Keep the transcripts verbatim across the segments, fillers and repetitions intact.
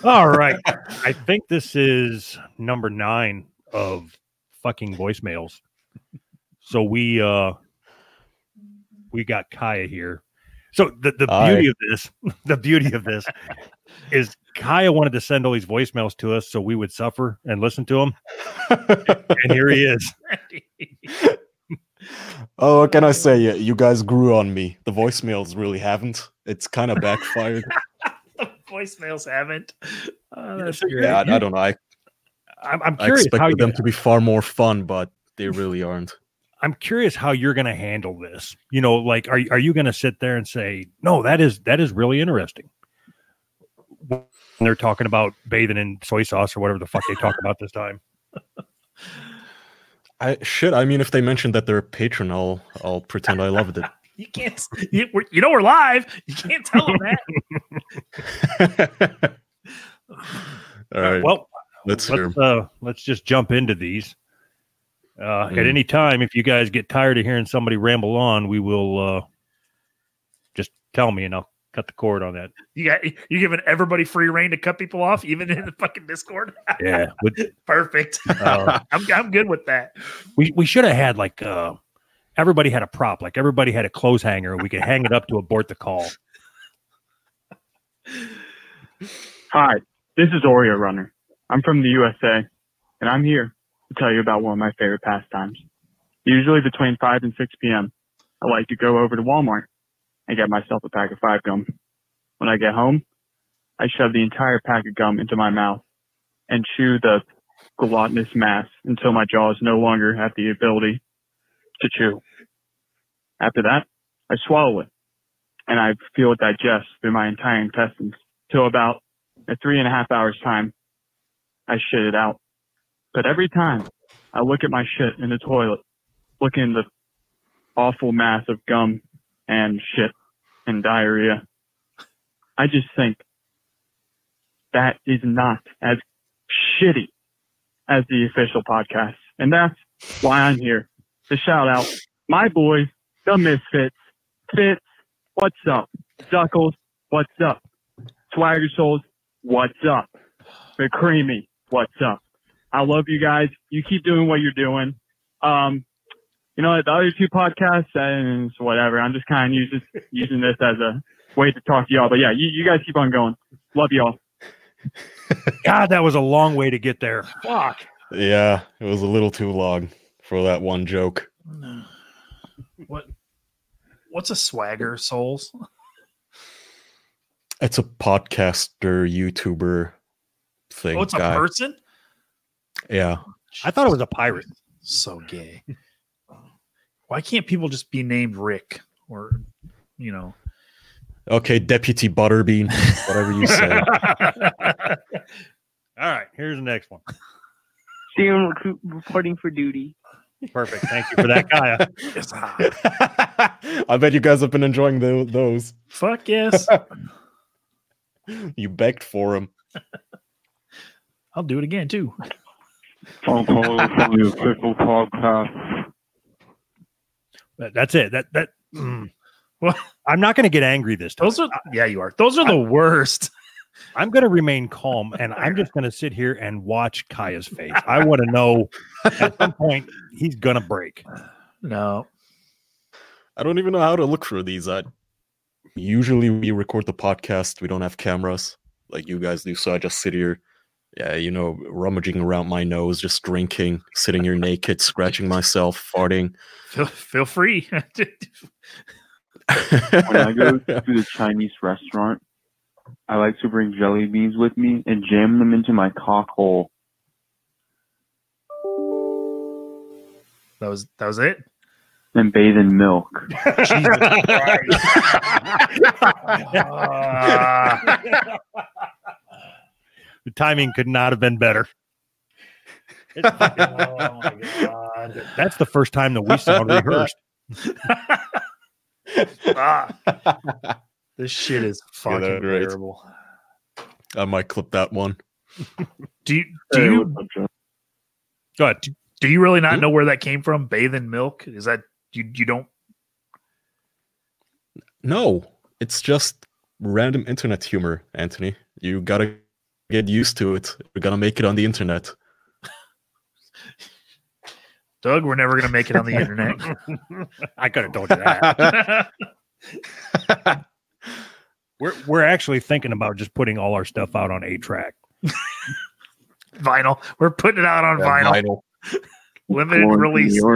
All right. I think this is number nine of fucking voicemails. So we uh we got Kaya here. So the, the beauty of this, the beauty of this is Kaya wanted to send all these voicemails to us so we would suffer and listen to them. And here he is. Oh, what can I say? You guys grew on me. The voicemails really haven't. It's kind of backfired. The voicemails haven't. Oh, that's yeah, great. I, I don't know. I, I'm, I'm curious I expected how you them to be far more fun, but they really aren't. I'm curious how you're going to handle this. You know, like, are are you going to sit there and say, no, that is that is really interesting? When they're talking about bathing in soy sauce or whatever the fuck they talk about this time. I should. I mean, if they mentioned that they're a patron, I'll I'll pretend I loved it. You can't. You, we're, you know we're live. You can't tell them that. All right. Well, let's let's, uh, let's just jump into these. Uh, Mm. At any time, if you guys get tired of hearing somebody ramble on, we will uh, just tell me, and I'll cut the cord on that. You got you giving everybody free reign to cut people off, even in the fucking Discord. Yeah, with, Perfect. Uh, I'm I'm good with that. we we should have had like uh, everybody had a prop, like everybody had a clothes hanger, and we could hang it up to abort the call. Hi, this is Oreo Runner. I'm from the U S A, and I'm here to tell you about one of my favorite pastimes. Usually between five and six p.m., I like to go over to Walmart and get myself a pack of five gum. When I get home, I shove the entire pack of gum into my mouth and chew the glutinous mass until my jaws no longer have the ability to chew. After that, I swallow it, and I feel it digest through my entire intestines till about in three and a half hours time, I shit it out. But every time I look at my shit in the toilet, looking at the awful mass of gum and shit and diarrhea, I just think that is not as shitty as the official podcast. And that's why I'm here to shout out my boys, the Misfits. Fitz, what's up? Zuckles, what's up? Swagger Souls, what's up? The Creamy, what's up? I love you guys. You keep doing what you're doing. Um, you know, the other two podcasts and whatever. I'm just kind of using using this as a way to talk to y'all. But yeah, you, you guys keep on going. Love y'all. God, that was a long way to get there. Fuck. Yeah, it was a little too long for that one joke. What? What's a Swagger Souls? It's a podcaster, YouTuber thing. Oh, it's a guy. person? Yeah. I thought it was a pirate. So gay. Why can't people just be named Rick or, you know? Okay, Deputy Butterbean, whatever you say. All right, here's the next one. Steven recruit reporting for duty. Perfect. Thank you for that, Kaya. I bet you guys have been enjoying the, those. Fuck yes. You begged for them. I'll do it again, too. I'm calling from the official podcast. That- That's it. That that. Mm. Well, I'm not going to get angry this time. those are yeah, you are. Those are the worst. I'm going to remain calm, and I'm just going to sit here and watch Kaya's face. I want to know at some point he's going to break. No. I don't even know how to look for these. I usually we record the podcast. We don't have cameras like you guys do, so I just sit here. Yeah, you know, rummaging around my nose, just drinking, sitting here naked, scratching myself, farting. Feel, feel free. When I go to the Chinese restaurant, I like to bring jelly beans with me and jam them into my cock hole. That was that was it. And bathe in milk. Jesus Christ. Ah. The timing could not have been better. It's fucking- Oh my god. that's the first time that we sound rehearsed. Ah. This shit is fucking that's great. terrible. I might clip that one. Do you do Hey, you what's up, Joe? Go ahead. do you really not know where that came from? Bathe in milk? Is that you you don't No, it's just random internet humor, Anthony. You gotta get used to it. We're gonna make it on the internet. Doug, we're never gonna make it on the internet. I could have told you that. we're we're actually thinking about just putting all our stuff out on eight track. Vinyl. We're putting it out on Yeah, vinyl. vinyl. Limited Born in release. New York.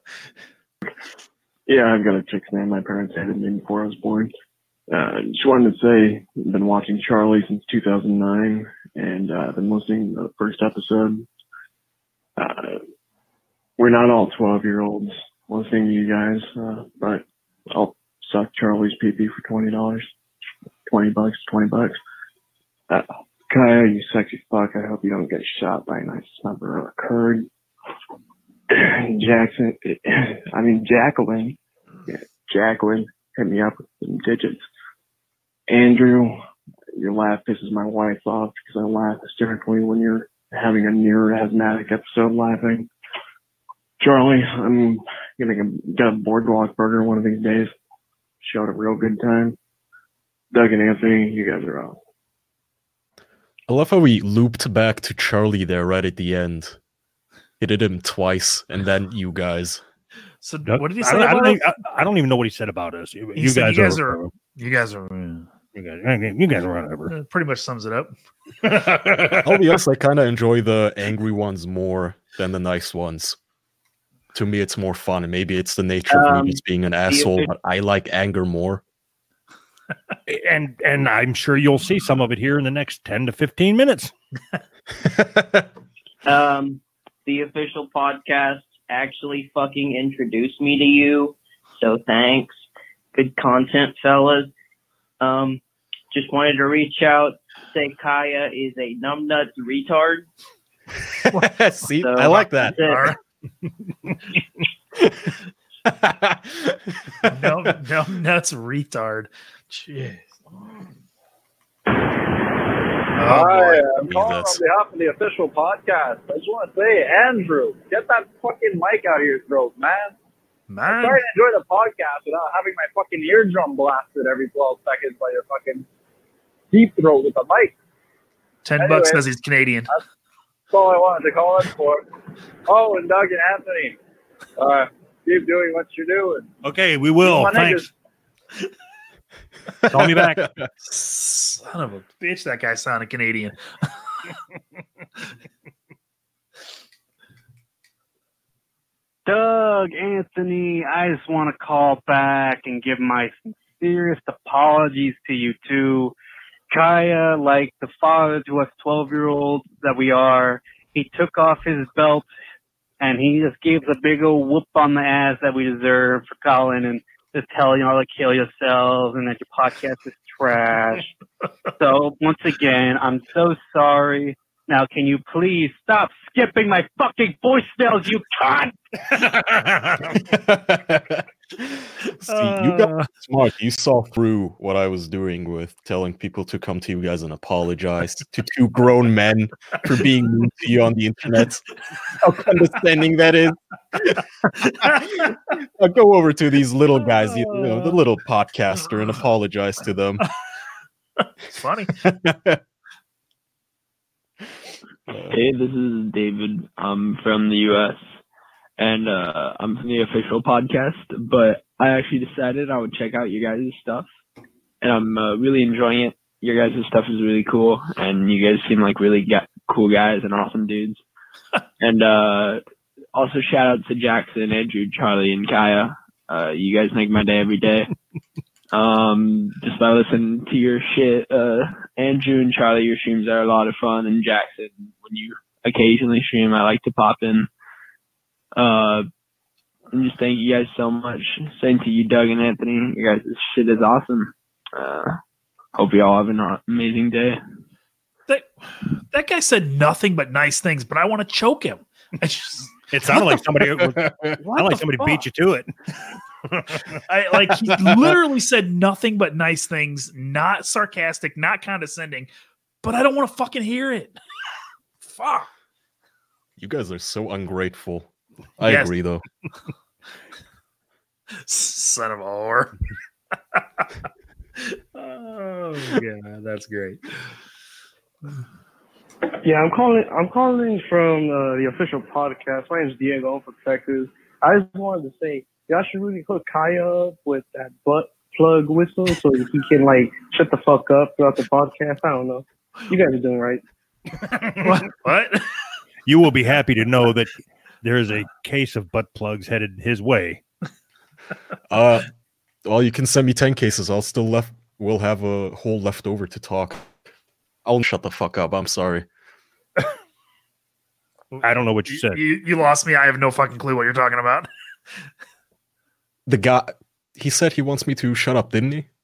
Yeah, I've got a chick's name. My parents hated me before I was born. Uh, just wanted to say, I've been watching Charlie since two thousand nine, and uh, I've been listening to the first episode. Uh, we're not all twelve-year-olds listening to you guys, uh, but I'll suck Charlie's pee-pee for twenty dollars. twenty bucks, twenty bucks. Uh, Kaya, you sexy fuck, I hope you don't get shot by a nice snubber or a curd. Jackson, I mean, Jacqueline, yeah, Jacqueline, hit me up with some digits. Andrew, your laugh pisses my wife off because I laugh hysterically when you're having a near asthmatic episode laughing. Charlie, I'm gonna get a boardwalk burger one of these days. Showed a real good time. Doug and Anthony, you guys are out. I love how we looped back to Charlie there right at the end. He did him twice, and then you guys. So what did he I say don't, I, about don't us? even, I, I don't even know what he said about us. You, He you said guys, you guys are, are- You guys are uh, you guys, you guys are whatever. uh, pretty much sums it up. I'll be honest, I kind of enjoy the angry ones more than the nice ones. To me, it's more fun, and maybe it's the nature of Um, me just being an asshole, it- but I like anger more. and and I'm sure you'll see some of it here in the next ten to fifteen minutes. Um, the official podcast actually fucking introduced me to you, so thanks. Good content, fellas. Um, just wanted to reach out, say Kaya is a numbnuts retard. See, So, I like that. that's it. no, no, nuts retard. Jeez. Oh, Hi, boy. I'm calling that's- on behalf of the official podcast. I just want to say, Andrew, get that fucking mic out of your throat, man. I'm Man, trying to enjoy the podcast without having my fucking eardrum blasted every twelve seconds by your fucking deep throat with the mic. ten anyway. bucks because he's Canadian. That's all I wanted to call in for. Oh, and Doug and Anthony, uh, keep doing what you're doing. Okay, we will. My Thanks. Call me back. Son of a bitch, that guy sounded Canadian. Doug, Anthony, I just want to call back and give my sincerest apologies to you two. Kaya, like the father to us twelve-year-olds that we are, he took off his belt and he just gave us a big old whoop on the ass that we deserve for calling and just telling you all to kill yourselves and that your podcast is trash. So once again, I'm so sorry. Now, can you please stop skipping my fucking voicemails, you cunt? See, you got smart. You saw through what I was doing with telling people to come to you guys and apologize to two grown men for being mean to you on the internet. How condescending that is. I'll go over to these little guys, you know, the little podcaster, and apologize to them. It's funny. Hey, this is David. I'm from the U S and uh, I'm from the official podcast, but I actually decided I would check out your guys' stuff, and I'm uh, really enjoying it. Your guys' stuff is really cool, and you guys seem like really ga- cool guys and awesome dudes. And uh, also shout out to Jackson, Andrew, Charlie, and Kaya. Uh, you guys make my day every day. Um, just by listening to your shit, uh, Andrew and Charlie, your streams are a lot of fun, and Jackson, when you occasionally stream, I like to pop in. Uh, and just thank you guys so much. Same to you, Doug and Anthony. You guys' shit is awesome. Uh, hope you all have an amazing day. That, that guy said nothing but nice things, but I want to choke him. I just, It sounded like somebody. It was, what sounded like the somebody fuck? beat you to it. I like he literally said nothing but nice things, not sarcastic, not condescending, but I don't want to fucking hear it. Fuck. You guys are so ungrateful. I Yes. agree, though. Son of a whore. Oh, yeah, that's great. Yeah, I'm calling. I'm calling from uh, the official podcast. My name's Diego. I'm from Texas. I just wanted to say y'all should really hook Kaya up with that butt plug whistle so that he can like shut the fuck up throughout the podcast. I don't know. You guys are doing right. What? What? You will be happy to know that there is a case of butt plugs headed his way. Uh, well, you can send me ten cases. I'll still left. We'll have a whole left over to talk. I'll shut the fuck up. I'm sorry. I don't know what you You, said. you, you lost me. I have no fucking clue what you're talking about. The guy, he said he wants me to shut up, didn't he?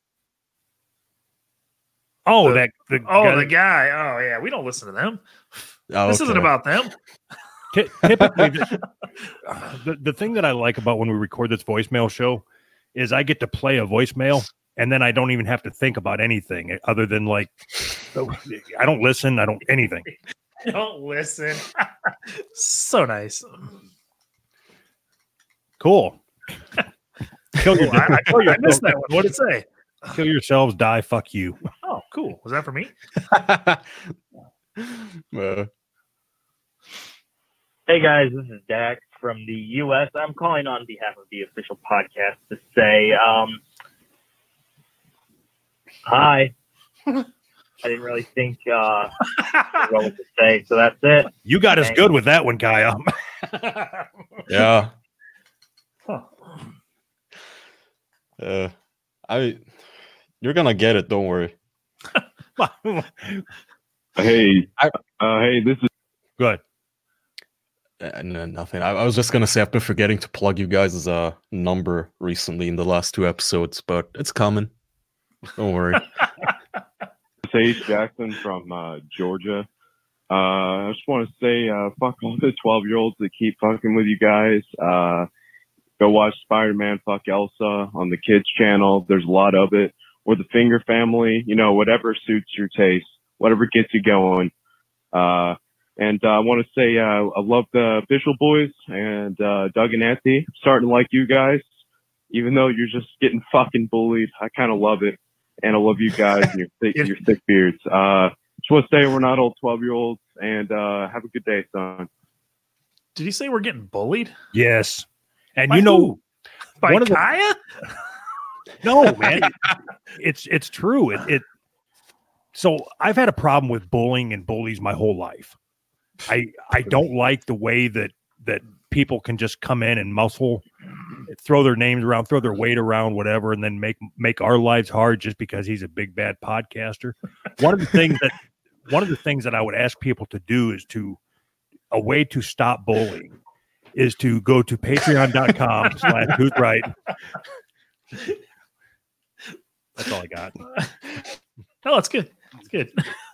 Oh, The- that the Oh, guy- the guy. Oh, yeah. We don't listen to them. Oh, This isn't okay. about them. Ty- typically the, the the thing that I like about when we record this voicemail show is I get to play a voicemail and then I don't even have to think about anything other than like I don't listen, I don't anything. Don't listen. So nice. Cool. Kill, your, Cool. I, I, kill, I missed yourself, that one. What did it say? kill yourselves, die, fuck you. Oh, cool. Was that for me? Uh, Hey guys, this is Dax from the U S. I'm calling on behalf of the official podcast to say, um, hi. I didn't really think uh, what to say, so that's it. You got us Thanks. good with that one, Kaya. yeah. Huh. Uh, I. You're gonna get it. Don't worry. Hey, I- uh, hey, this is Good. Uh, no, nothing. I, I was just gonna say I've been forgetting to plug you guys' uh number recently in the last two episodes, but it's coming. Don't worry. Sage Jackson from uh, Georgia. Uh, I just want to say, uh, fuck all the twelve-year-olds that keep fucking with you guys. Uh, go watch Spider-Man Fuck Elsa on the kids channel. There's a lot of it. Or the Finger Family. You know, whatever suits your taste, whatever gets you going. Uh, and uh, I want to say uh, I love the Official Boys and uh, Doug and Anthony. I'm starting to like you guys, even though you're just getting fucking bullied. I kind of love it. And I love you guys and your thick, your thick beards. Uh, just want to say we're not old twelve-year-olds, and uh, have a good day, son. Did he say we're getting bullied? Yes. And By you know who? By one of the- Kaya? No, man. it- it's it's true. It, it so I've had a problem with bullying and bullies my whole life. I I don't like the way that that people can just come in and muscle, throw their names around, throw their weight around, whatever, and then make make our lives hard just because he's a big bad podcaster. One of the things that one of the things that I would ask people to do is to a way to stop bullying is to go to patreon.com slash who's right. That's all I got. No, it's good. It's good.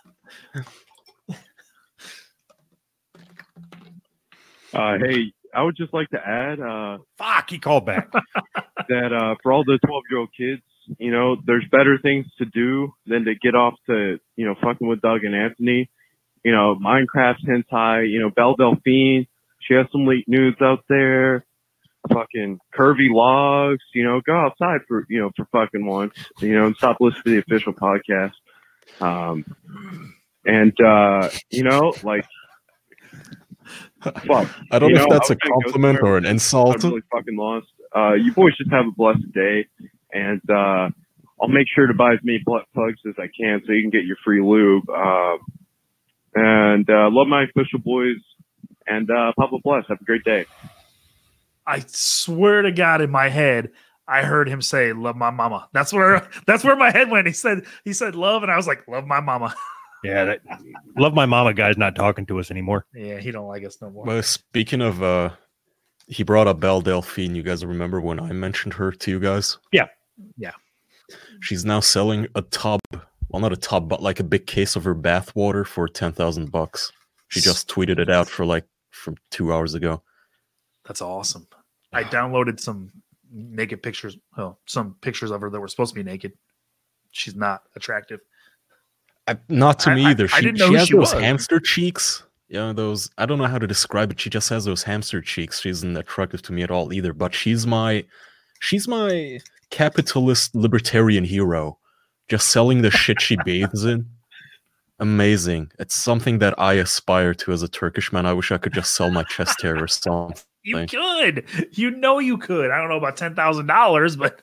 Uh, hey, I would just like to add uh, Fuck, he called back. that uh, for all the twelve-year-old kids, you know, there's better things to do than to get off to, you know, fucking with Doug and Anthony. You know, Minecraft hentai, you know, Belle Delphine, she has some leaked nudes out there. Fucking curvy logs, you know, go outside for, you know, for fucking once, you know, and stop listening to the official podcast. Um, and, uh, you know, like, fuck. I don't You know if know, that's I a was gonna go compliment somewhere, or an insult. I'm really fucking lost. Uh, you boys just have a blessed day, and uh, I'll make sure to buy as many butt plugs as I can so you can get your free lube. Uh, and uh, love my official boys, and uh, Papa bless. Have a great day. I swear to God, in my head, I heard him say "love my mama." That's where that's where my head went. He said he said love, and I was like, "Love my mama." Yeah, that, love my mama guy's not talking to us anymore. Yeah, he don't like us no more. Well, speaking of, uh, he brought up Belle Delphine. You guys remember when I mentioned her to you guys? Yeah. Yeah. She's now selling a tub. Well, not a tub, but like a big case of her bath water for ten thousand bucks. She just tweeted it out for like from two hours ago. That's awesome. I downloaded some naked pictures. Well, some pictures of her that were supposed to be naked. She's not attractive. I, not to I- me I- either. I She, didn't know she who has she those was. hamster cheeks. Yeah, those. I don't know how to describe it. She just has those hamster cheeks. She isn't attractive to me at all either. But she's my, she's my capitalist libertarian hero, just selling the shit she bathes in. amazing. It's something that I aspire to as a Turkish man. I wish I could just sell my chest hair or something. You could. You know you could. I don't know about ten thousand dollars, but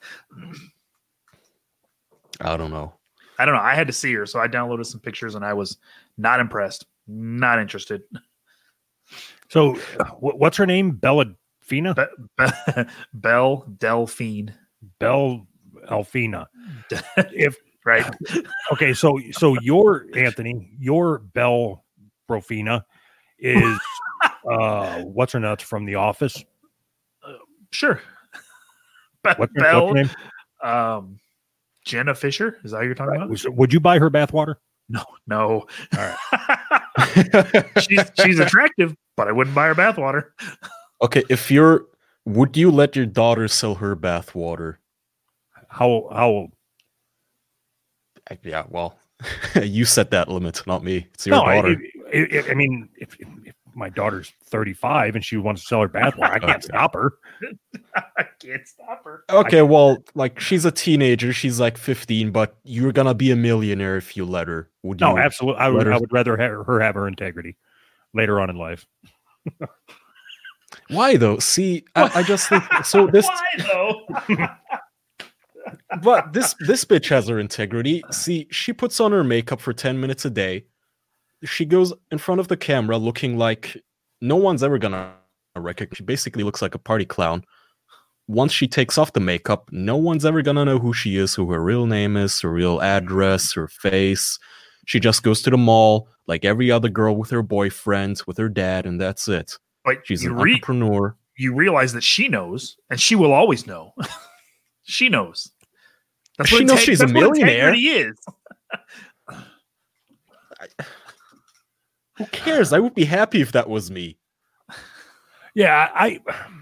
I don't know. I don't know. I had to see her, so I downloaded some pictures, and I was not impressed. Not interested. So, wh- what's her name? Belladfina? Be- Be- Belle Delphine. Belle Alfina. If right. Okay, so so your Anthony, your Belle Profina is uh what's her nuts from The Office? Uh, sure. Be- What, Belle. what's her name? Um, Jenna Fisher. Is that what you're talking about? Was- Would you buy her bathwater? No, no. All right. she's she's attractive, but I wouldn't buy her bathwater. Okay, if you're, would you let your daughter sell her bathwater? How how old? Yeah, well, you set that limit, not me. It's your No, I, daughter. it- it- I mean, if, if, if my daughter's thirty-five and she wants to sell her bathwater, I can't stop her. I can't stop her. Okay, well, like she's a teenager, she's like fifteen, but you're gonna be a millionaire if you let her. Would you? No, absolutely. I would. let her- I would rather have her have her integrity later on in life. Why though? See, I, I just think so. This, Why though? but this this bitch has her integrity. See, she puts on her makeup for ten minutes a day. She goes in front of the camera looking like no one's ever gonna recognize. She basically looks like a party clown. Once she takes off the makeup, no one's ever gonna know who she is, who her real name is, her real address, her face. She just goes to the mall like every other girl with her boyfriend, with her dad, and that's it. But She's you an re- entrepreneur. You realize that she knows, and she will always know. She knows. That's She what knows integ- she's a that's what millionaire. integrity is. Who cares? I would be happy if that was me. Yeah, I.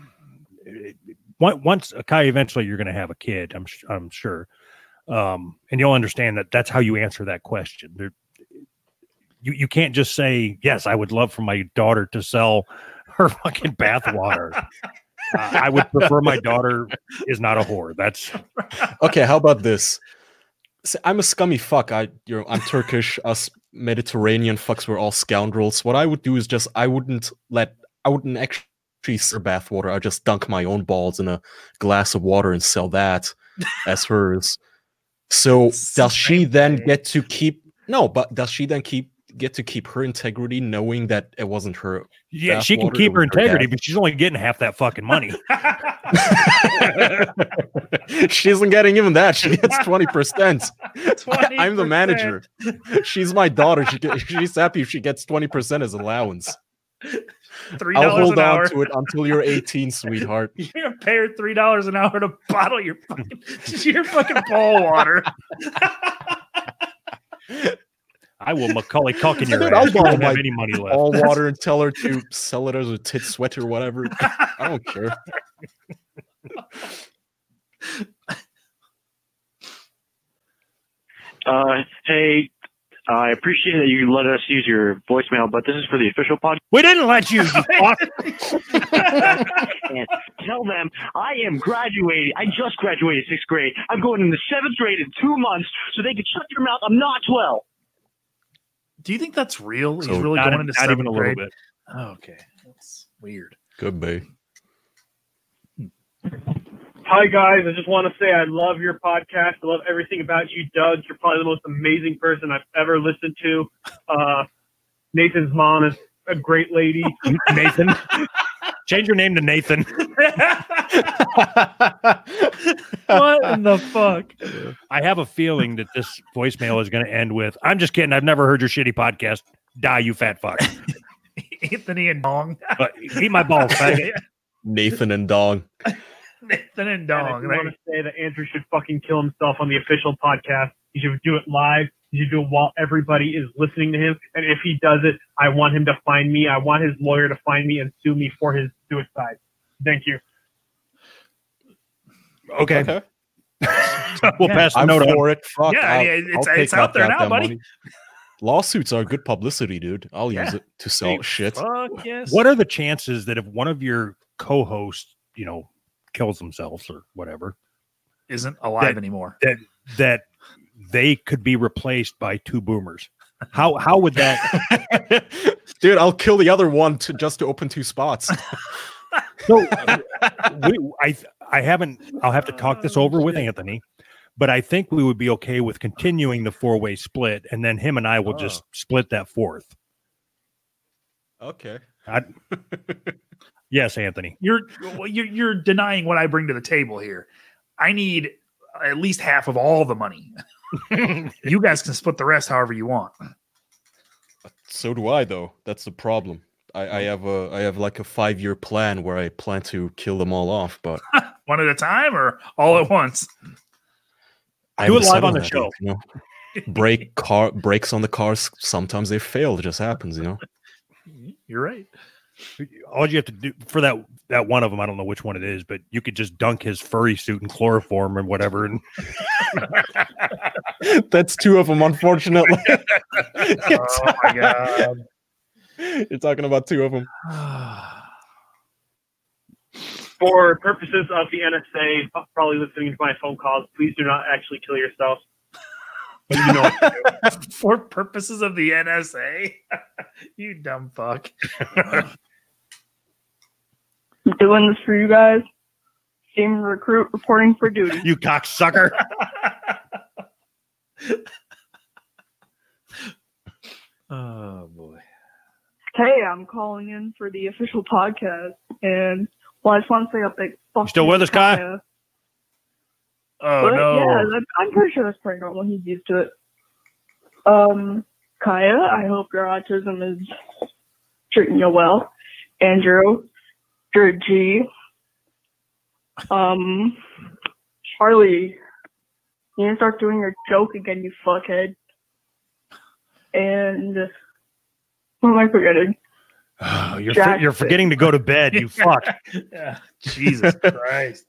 on- Once Kai, eventually you're going to have a kid. I'm sh- I'm sure, um, and you'll understand that that's how you answer that question. There, you you can't just say yes. I would love for my daughter to sell her fucking bathwater. uh, I would prefer my daughter is not a whore. That's Okay, how about this? See, I'm a scummy fuck. I, you know, I'm Turkish. Us Mediterranean fucks were all scoundrels. What I would do is just I wouldn't let I wouldn't actually serve bathwater. I just dunk my own balls in a glass of water and sell that as hers. So does she then get to keep? No, but does she then keep get to keep her integrity, knowing that it wasn't her? yeah. She can bathwater, keep it her was integrity, dad? but she's only getting half that fucking money. She isn't getting even that. She gets twenty percent. twenty I'm the manager. She's my daughter. She get, she's happy if she gets twenty percent as allowance. Three I'll dollars hold an on hour. to it until you're eighteen, sweetheart. You're gonna pay her three dollars an hour to bottle your fucking your fucking bowl water. I will Macaulay Culkin your Dude, ass. I'll You borrow don't have my any money left. all water and tell her to sell it as a tit sweat or whatever. I don't care. Uh, hey, I appreciate that you let us use your voicemail, but this is for the official podcast. We didn't let you. you fuck. And tell them I am graduating. I just graduated sixth grade. I'm going into seventh grade in two months, so they can shut their mouth. I'm not twelve. Do you think that's real? He's So really not, going into not even seventh a little grade? bit. Oh, okay, that's weird. Could be. Hi, guys. I just want to say I love your podcast. I love everything about you, Doug. You're probably the most amazing person I've ever listened to. Uh, Nathan's mom is a great lady. Nathan. Change your name to Nathan. What in the fuck? I have a feeling that this voicemail is going to end with, I'm just kidding. I've never heard your shitty podcast. Die, you fat fuck. Anthony and Dong. But eat my balls, faggot. Nathan and Dong. Nathan and And I Dong. do want to say that Andrew should fucking kill himself on the official podcast. He should do it live. He should do it while everybody is listening to him. And if he does it, I want him to find me. I want his lawyer to find me and sue me for his suicide. Thank you. Okay. Okay. We'll Yeah. pass the I'm note on. for it. Fuck. Yeah, I'll, yeah, it's- I'll take it's out that there now, goddamn buddy. money. Lawsuits are good publicity, dude. I'll use Yeah. it to sell Hey, shit. Fuck yes. What are the chances that if one of your co-hosts, you know, kills themselves or whatever, isn't alive That- anymore? that that they could be replaced by two boomers? How how would that, dude? I'll kill the other one to just to open two spots. so uh, we, I I haven't. I'll have to talk this over with Anthony, but I think we would be okay with continuing the four way split, and then him and I will Oh. just split that fourth. Okay. I, yes, Anthony. You're well, you're you're denying what I bring to the table here. I need at least half of all the money. You guys can split the rest however you want. So do I, though. That's the problem. I, I have a I have like a five year plan where I plan to kill them all off, but One at a time or all at once? I Do it haven't live on settled the that show. yet, you know? Break car brakes on the cars. Sometimes they fail. It just happens, you know. You're right. All you have to do for that that one of them, I don't know which one it is, but you could just dunk his furry suit in chloroform or whatever, and That's two of them, unfortunately. Oh my god. You're talking about two of them. For purposes of the N S A, probably listening to my phone calls, please do not actually kill yourself. But you know what to do. For purposes of the N S A, you dumb fuck. Doing this for you guys. Team recruit reporting for duty. you cocksucker. Oh boy. Hey, I'm calling in for the official podcast, and well, I just want to say a big fuck. You still you with us, to Kai? Kaya. Oh But, no. Yeah, that, I'm pretty sure that's pretty normal. He's used to it. Um, Kaya, I hope your autism is treating you well. Andrew, you're a G. Um, Charlie, you need to start doing your joke again, you fuckhead. And what am I forgetting? Oh, you're Jack- you're forgetting to go to bed. You fuck. Yeah. Jesus Christ.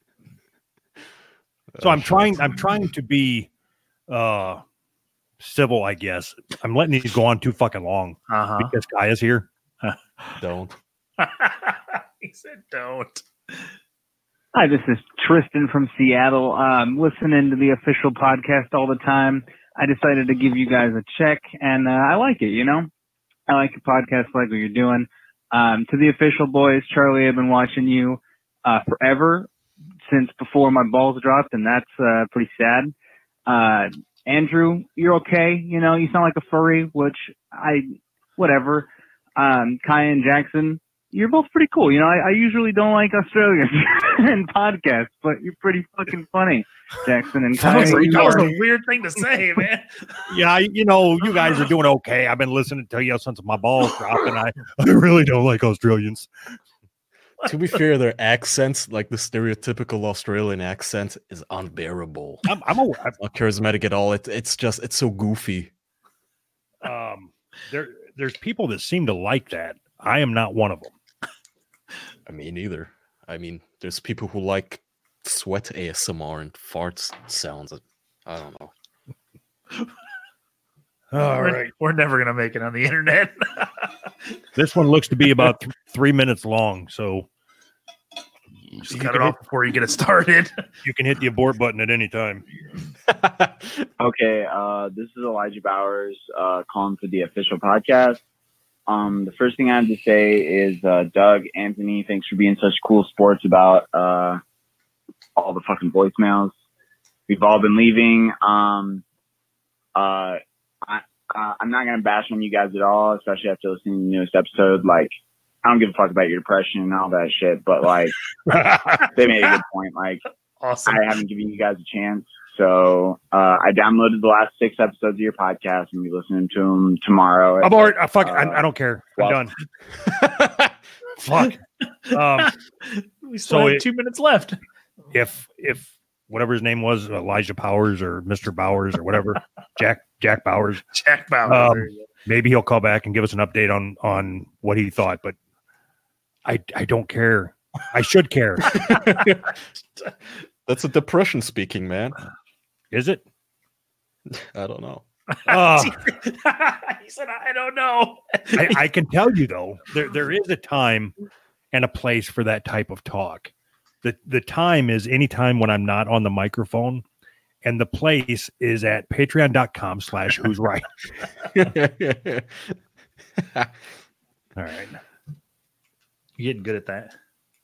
So I'm trying. I'm trying to be uh civil, I guess. I'm letting these go on too fucking long Uh-huh. because Guy is here. Don't. He said don't. Hi, this is Tristan from Seattle. Um, listening to the official podcast all the time. I decided to give you guys a check, and uh, I like it, you know? I like your podcast, I like what you're doing. Um, to the official boys, Charlie, I've been watching you uh, forever, since before my balls dropped, and that's uh, pretty sad. Uh, Andrew, you're okay. You know, you sound like a furry, which I, whatever. Um, Kai and Jackson, you're both pretty cool. You know, I, I usually don't like Australians in podcasts, but you're pretty fucking funny, Jackson and That Kai. was, a, you that was are- a weird thing to say, man. Yeah, I- you know, you guys are doing okay. I've been listening to you since my balls dropped, and I, I really don't like Australians. To be fair, their accents, like the stereotypical Australian accent, is unbearable. I'm, I'm, a, It's not charismatic at all. It, it's just, it's so goofy. um, there, there's people that seem to like that. I am not one of them. I mean, neither. I mean, there's people who like sweat A S M R and farts sounds. I don't know. All we're, right. We're never going to make it on the internet. This one looks to be about th- three minutes long, so Just you cut can it off hit- before you get it started. You can hit the abort button at any time. Okay, uh, this is Elijah Bowers uh, calling for the official podcast. Um, the first thing I have to say is, uh, Doug, Anthony, thanks for being such cool sports about uh, all the fucking voicemails. We've all been leaving. Um, uh, I, uh, I'm not going to bash on you guys at all, especially after listening to the newest episode. Like, I don't give a fuck about your depression and all that shit, but, like, they made a good point. Like, awesome. I haven't given you guys a chance. So uh, I downloaded the last six episodes of your podcast and be listening to them tomorrow. Abort. I fuck. I, Uh, I don't care. well- I'm done. Fuck. Um, We still So have it- two minutes left. if if whatever his name was, Elijah Powers or Mister Bowers or whatever, Jack Jack Bowers, Jack Bowers. um, there you go. maybe he'll call back and give us an update on on what he thought. But I I don't care. I should care. That's a depression speaking, man. Is it? I don't know. Uh, He said, I don't know. I, I can tell you though, there there is a time and a place for that type of talk. The the time is any time when I'm not on the microphone and the place is at patreon.com slash who's right. All right. You're getting good at that.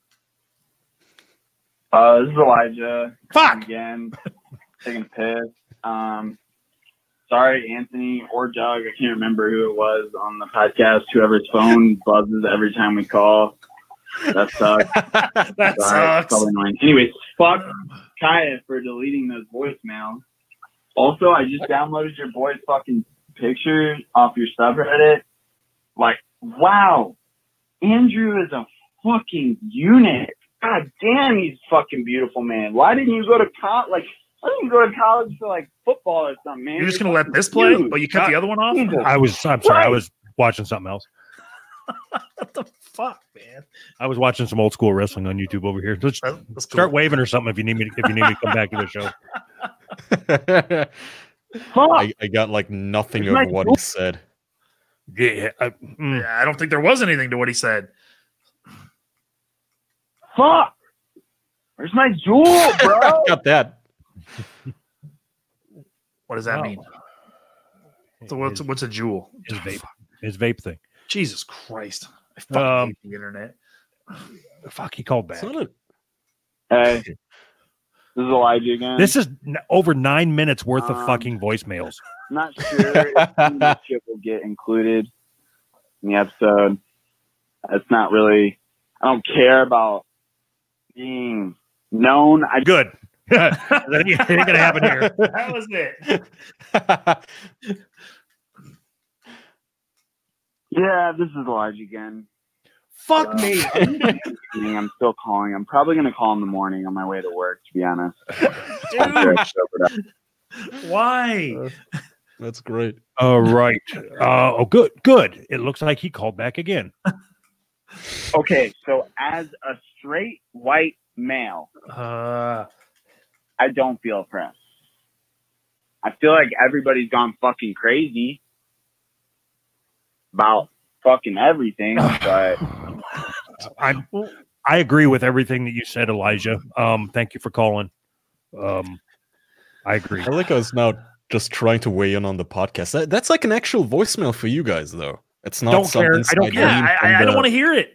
Uh, this is Elijah. Fuck! Again, taking a piss. Um, sorry, Anthony or Doug. I can't remember who it was on the podcast. Whoever's phone buzzes every time we call. That sucks. That Sorry, sucks. it's probably annoying. Anyways, fuck Kaya for deleting those voicemails. Also, I just downloaded your boy's fucking picture off your subreddit. Like, wow, Andrew is a fucking unit. God damn, he's fucking beautiful, man. Why didn't you go to college? Like, why didn't you go to college for like football or something, man? You're just gonna let this play, but you cut the other one off. I was, I'm sorry, I was watching something else. What the fuck, man? I was watching some old school wrestling on YouTube over here. Let's start waving or something if you need me to, if you need me to come back to the show. I, I got like nothing of what he said. Yeah, I, mm. yeah, I don't think there was anything to what he said. Fuck! Where's my jewel, bro? Got that. What does that Oh. mean? So what's what's a jewel? His vape, his vape thing. Jesus Christ! I fucking Um, hate the internet. Fuck, he called back. Hey, this is Elijah again. This is n- over nine minutes worth of Um, fucking voicemails. I'm not sure if any of this shit will get included in the episode. It's not really. I don't care about being known. I good. That ain't gonna happen here. That was it. Yeah, this is Elijah again. Fuck Uh, me. I'm still calling. I'm probably gonna call in the morning on my way to work. To be honest. Dude, why? That's great. All right. Uh, oh, good. Good. It looks like he called back again. Okay, so as a straight white male, uh, I don't feel oppressed. I feel like everybody's gone fucking crazy about fucking everything, but I'm, I agree with everything that you said, Elijah. Um, thank you for calling. Um, I agree. I like us now just trying to weigh in on the podcast. That, that's like an actual voicemail for you guys, though. It's not Don't something. care. I don't care. sidelined I, from I, I don't the- want to hear it.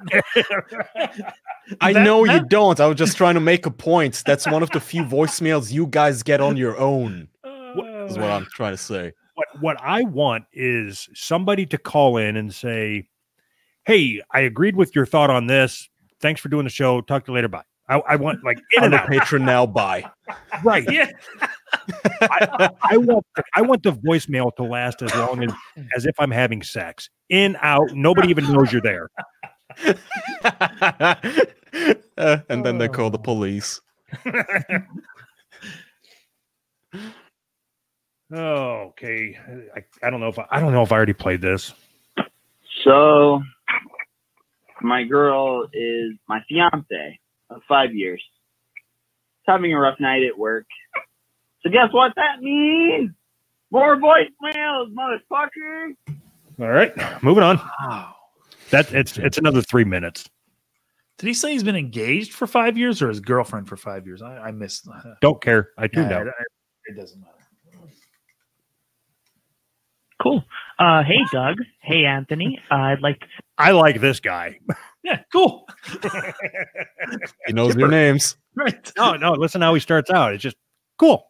I That- know you that- don't. I was just trying to make a point. That's one of the few voicemails you guys get on your own. Is what I'm trying to say. What what I want is somebody to call in and say, "Hey, I agreed with your thought on this. Thanks for doing the show. Talk to you later. Bye." I, I want like in On and the out. patron now. Bye. Right. Yeah. I, I want the, I want the voicemail to last as long as as if I'm having sex. In out. Nobody even knows you're there. Uh, and then they call the police. Oh, okay. I, I don't know if I, I don't know if I already played this. so my girl is my fiance of five years. She's having a rough night at work. So guess what that means? More voicemails, motherfucker. All right, moving on. Wow. That it's it's another three minutes. Did he say he's been engaged for five years or his girlfriend for five years? I, I missed. Don't care. I tuned Yeah, out. it, it doesn't matter. Cool. Uh, hey, Doug. Hey, Anthony. Uh, I'd like to. I like this guy. Yeah, cool. He knows your names. Right. No, no. Listen how he starts out. It's just cool.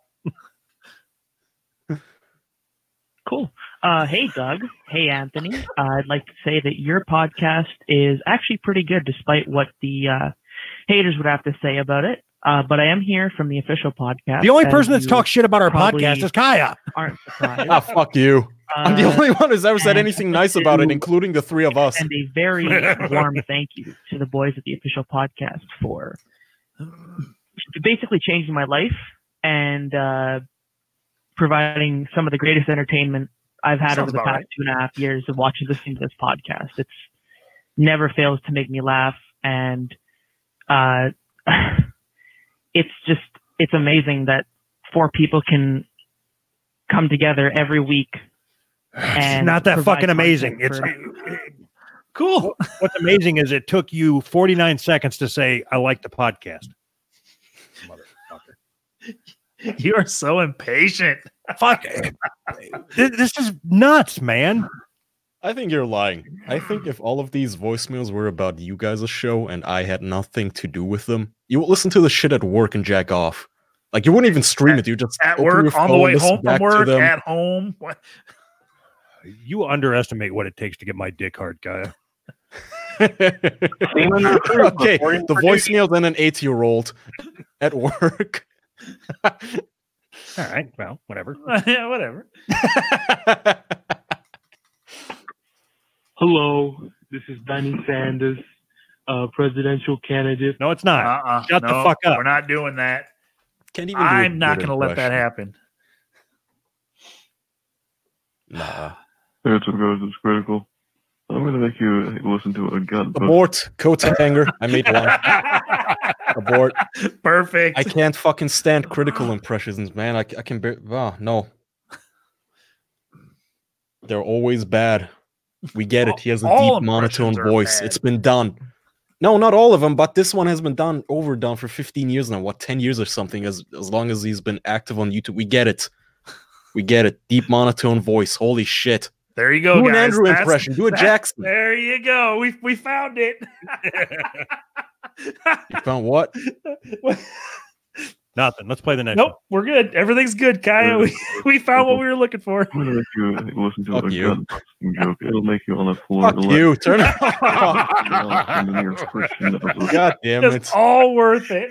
Cool. Uh, hey, Doug. Hey, Anthony. Uh, I'd like to say that your podcast is actually pretty good, despite what the uh, haters would have to say about it. Uh, but I am here from the official podcast. The only as person that's you talked shit about our probably podcast is Kaya. Aren't surprised. Ah, fuck you. I'm the Uh, only one who's ever said and anything nice about it, to including the three of us. And a very warm thank you to the boys at the official podcast for basically changing my life and uh, providing some of the greatest entertainment I've had Sounds over the about past right. two and a half years of watching, listening to this podcast. It's never fails to make me laugh, and uh, it's just it's amazing that four people can come together every week. It's And not that provide fucking amazing. content It's for- Cool. what's amazing is it took you forty-nine seconds to say I like the podcast. Motherfucker. You are so impatient. Fuck. This, this is nuts, man. I think you're lying. I think if all of these voicemails were about you guys' show and I had nothing to do with them, you would listen to the shit at work and jack off. Like, you wouldn't even stream it. You just At open your work, on the phone, way listen home from back to work, them. at home. What? You underestimate what it takes to get my dick hard, Kaya. Okay, the voicemail then an eight-year-old at work. All right, well, whatever. Yeah, whatever. Hello, this is Bernie Sanders, uh, presidential candidate. No, it's not. Uh-uh. Shut the No, fuck up. We're not doing that. Can't even do a I'm not good going to let that impression. happen. Nah. Hey, what's up, guys? It's Critical. I'm gonna make you listen to a gun. Abort. Coat hanger. I made one. Abort. Perfect. I can't fucking stand critical impressions, man. I, I can bear. Ah, no. They're always bad. We get it. He has a All deep monotone impressions are voice. bad. It's been done. No, not all of them, but this one has been done, overdone for fifteen years now. What, ten years or something? As as long as he's been active on YouTube, we get it. We get it. Deep monotone voice. Holy shit. There you go, Do an guys. Andrew That's- impression. Do a that- Jackson. There you go. We we found it. You found what? Nothing. Let's play the next Nope, we're good. Everything's good, Kaya. We, we found what we were looking for. I'm gonna make you listen to Fuck a you. gun busting joke. It'll make you on the floor. Fuck you. Turn it off. God damn It's it. all worth it.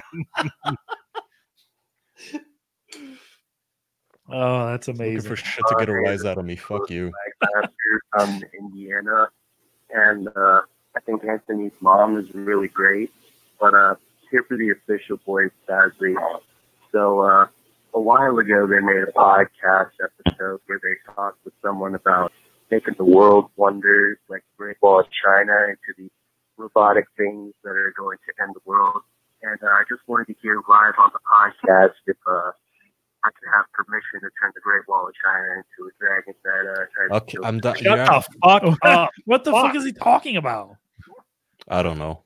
Oh, that's amazing. Looking for shit to get a rise out of me. Fuck you. Pastor from Indiana, and uh, I think Anthony's mom is really great. But uh, here for the official boys, sadly. So uh, a while ago, they made a podcast episode where they talked with someone about making the world wonders, like the Great Wall of China, into these robotic things that are going to end the world. And uh, I just wanted to hear live on the podcast if uh, I could have permission to turn the Great Wall of China into a dragon that uh, tries to Okay, kill I'm done. Shut Yeah. the fuck up. What the fuck is he talking about? I don't know.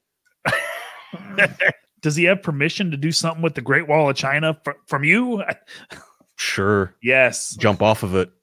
Does he have permission to do something with the Great Wall of China fr- from you? Sure. Yes. Jump off of it.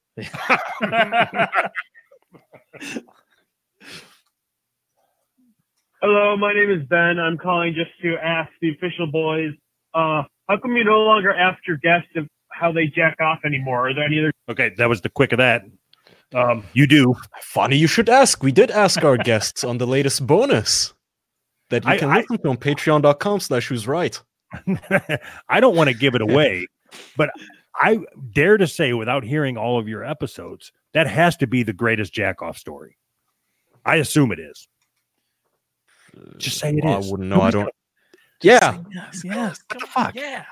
Hello, my name is Ben. I'm calling just to ask the official boys, uh, how come you no longer ask your guests if, how they jack off anymore? Are there any other? Okay, that was the quick of that. Um, you do. Funny you should ask. We did ask our guests on the latest bonus that you I- can I- listen to on patreon.com slash who's right. I don't want to give it away, but I dare to say, without hearing all of your episodes, that has to be the greatest jack off story. I assume it is. Just say it is. I wouldn't know. I Nobody's don't. gonna- Yeah. Yes, yes. What the fuck? Yeah.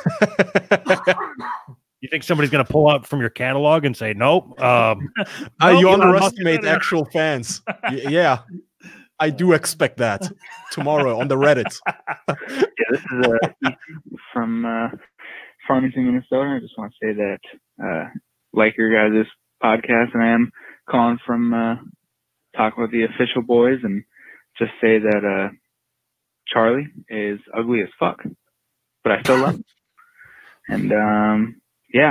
You think somebody's going to pull out from your catalog and say, nope? Um, Uh, nope, you Elon Musk underestimate said it. actual fans. Y- yeah. I do expect that tomorrow on the Reddit. Yeah, this is uh, Ethan from uh, Farmington, Minnesota. I just want to say that uh, like your guys' podcast, and I am calling from uh, talking with the official boys, and just say that uh, Charlie is ugly as fuck, but I still love him. And um, yeah.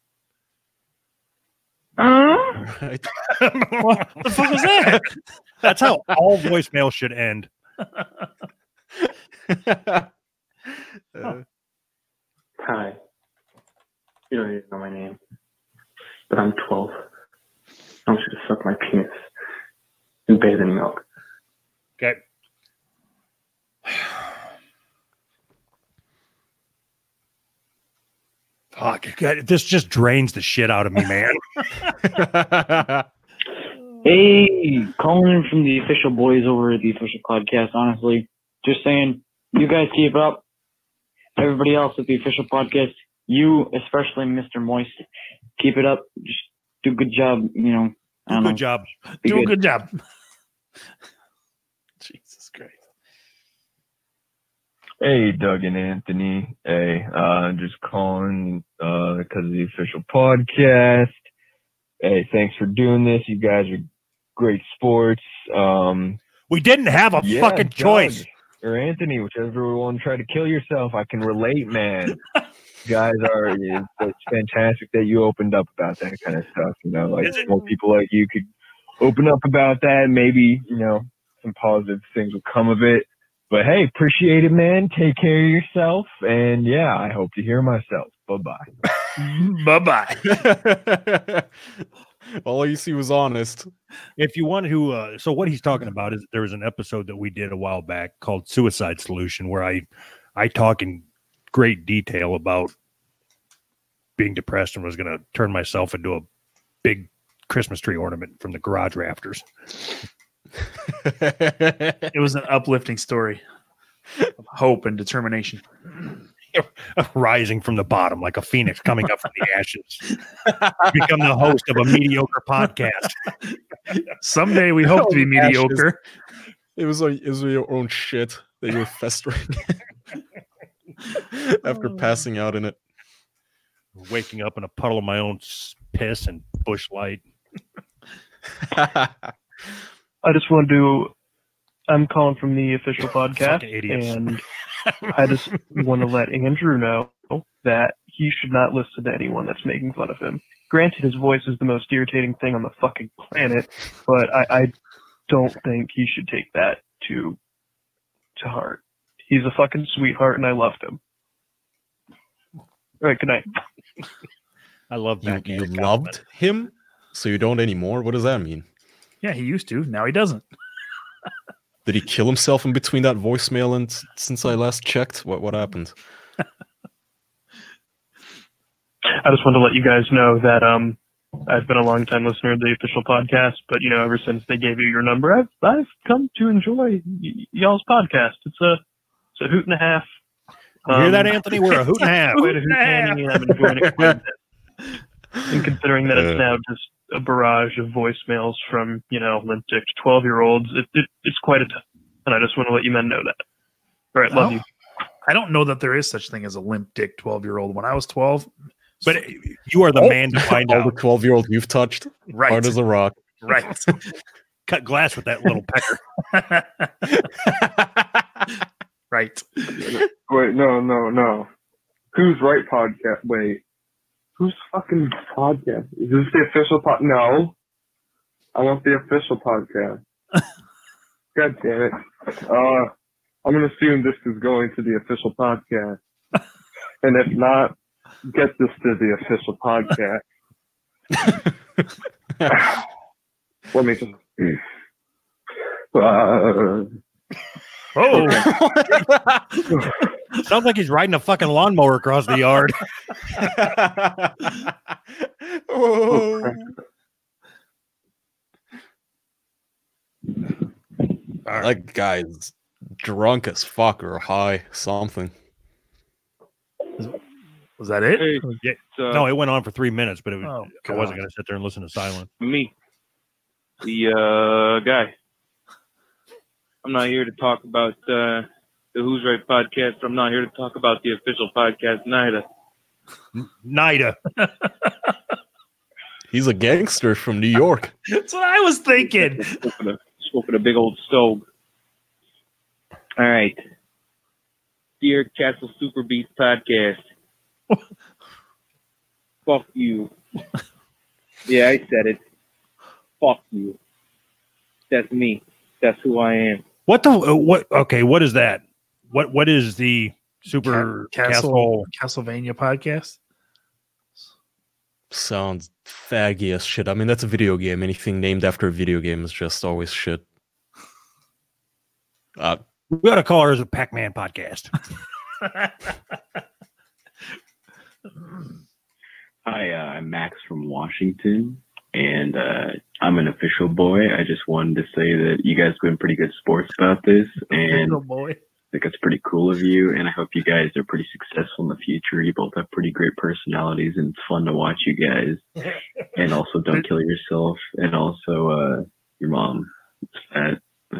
Uh, Right. What the fuck was that? That's how all voicemail should end. Uh, Hi. You don't even know my name. But I'm twelve. I want you to suck my penis and bathe in milk. Okay. Fuck. God, this just drains the shit out of me, man. Hey, calling in from the official boys over at the official podcast, honestly. Just saying, you guys keep up. Everybody else at the official podcast, you, especially Mister Moist, keep it up. Just do a good job, you know. I don't Good know. job. Be Do a good job. Jesus Christ. Hey, Doug and Anthony. Hey, uh, just calling uh, because of the official podcast. Hey, thanks for doing this. You guys are great sports. Um, we didn't have a yeah, fucking Doug choice. Or Anthony, whichever one tried to kill yourself. I can relate, man. guys are. It's, it's fantastic that you opened up about that kind of stuff. You know, like more people like you could open up about that. Maybe, you know, some positive things will come of it. But hey, appreciate it, man. Take care of yourself. And yeah, I hope to hear myself. Bye-bye. Bye-bye. All you see was honest. If you want to, uh, so what he's talking about is there was an episode that we did a while back called Suicide Solution, where I, I talk in great detail about being depressed and was going to turn myself into a big Christmas tree ornament from the garage rafters. It was an uplifting story of hope and determination. Rising from the bottom like a phoenix coming up from the ashes. Become the host of a mediocre podcast. Someday we hope to be mediocre. It was like it was your own shit that you were festering after passing out in it. Waking up in a puddle of my own piss and bush light. I just want to. I'm calling from the official podcast, and I just want to let Andrew know that he should not listen to anyone that's making fun of him. Granted, his voice is the most irritating thing on the fucking planet, but I, I don't think he should take that to to heart. He's a fucking sweetheart, and I loved him. All right, good night. I love that. You, you loved him, so you don't anymore? What does that mean? Yeah, he used to. Now he doesn't. Did he kill himself in between that voicemail and since I last checked? What what happened? I just wanted to let you guys know that um, I've been a long time listener of the official podcast, but you know, ever since they gave you your number, I've I've come to enjoy y- y'all's podcast. It's a it's a hoot and a half. You hear that, Anthony? We're a hoot and a half. Quite a hoot and a half. I'm enjoying it quite a bit. And considering that it's now just a barrage of voicemails from, you know, limp dick twelve-year-olds, it, it, it's quite a ton. And I just want to let you men know that. All right, love Oh. you. I don't know that there is such thing as a limp dick twelve-year-old. When I was twelve, but you are the Oh, man to find all out. the twelve-year-old you've touched, Right. hard as a rock. Right. Cut glass with that little pecker. Right. Wait, no, no, no. Who's Right podcast? Wait. Who's fucking podcast? Is this the official pod? No. I want the official podcast. God damn it. Uh, I'm going to assume this is going to the official podcast. And if not, get this to the official podcast. Let me just. Uh, Oh, sounds like he's riding a fucking lawnmower across the yard. Oh. That guy's drunk as fuck or high, something. Was that it? Hey, Yeah. uh, No, it went on for three minutes, but it was, Oh, I wasn't God. going to sit there and listen to silence. me, the uh, guy. I'm not here to talk about uh, the Who's Right podcast. I'm not here to talk about the official podcast, neither. Nida. He's a gangster from New York. That's what I was thinking. Smoking a, smoking a big old stove. All right. Dear Castle Super Beats podcast. Fuck you. Yeah, I said it. Fuck you. That's me. That's who I am. What the uh, what? Okay, what is that? What what is the super Castle castle? Castlevania podcast? Sounds faggy as shit. I mean, that's a video game. Anything named after a video game is just always shit. Uh, We ought to call ours a Pac-Man podcast. Hi, uh, I'm Max from Washington, and uh, I'm an official boy. I just wanted to say that you guys have been pretty good sports about this, and Official boy. I think it's pretty cool of you, and I hope you guys are pretty successful in the future. You both have pretty great personalities, and it's fun to watch you guys. And also, don't kill yourself, and also, uh, your mom is fat.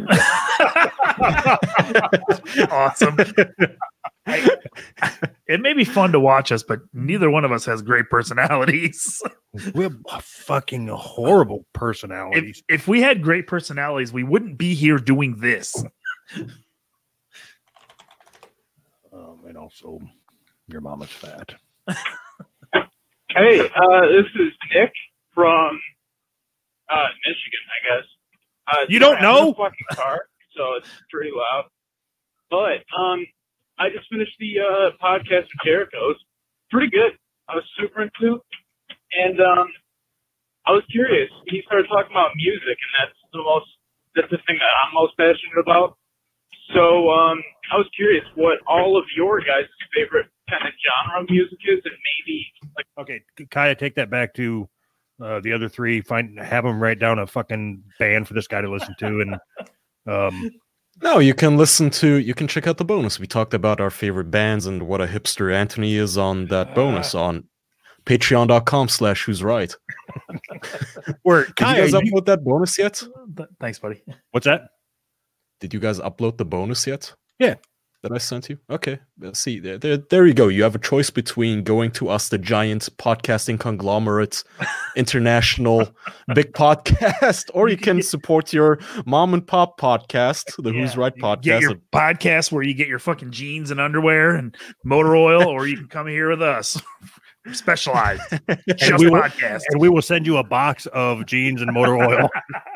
Awesome. I, it may be fun to watch us, but neither one of us has great personalities. We have fucking horrible If, personalities. if we had great personalities, we wouldn't be here doing this. Um, and also, your mama's fat. Hey, uh, this is Nick from uh, Michigan, I guess. Uh, You don't sorry, I'm in a know? fucking car, so it's pretty loud. But um, I just finished the uh, podcast with Jericho. It was pretty good. I was super into, and um, I was curious. He started talking about music, and that's the most that's the thing that I'm most passionate about. So um, I was curious what all of your guys' favorite kind of genre of music is, and maybe like Okay, Kaya, take that back to uh, the other three. Find have them write down a fucking band for this guy to listen to, and um, No, you can listen to, you can check out the bonus. We talked about our favorite bands and what a hipster Anthony is on that bonus on patreon.com slash who's right. Where Did you guys upload that bonus yet? Thanks, buddy. What's that? Did you guys upload the bonus yet? Yeah. That I sent you? Okay. Let's see, there, there, there you go. You have a choice between going to us, the giant podcasting conglomerate, international big podcast, or you can support your mom and pop podcast, the Who's Right podcast. Get your podcast where you get your fucking jeans and underwear and motor oil, or you can come here with us. We're specialized. and, Just we will, podcast. and we will send you a box of jeans and motor oil.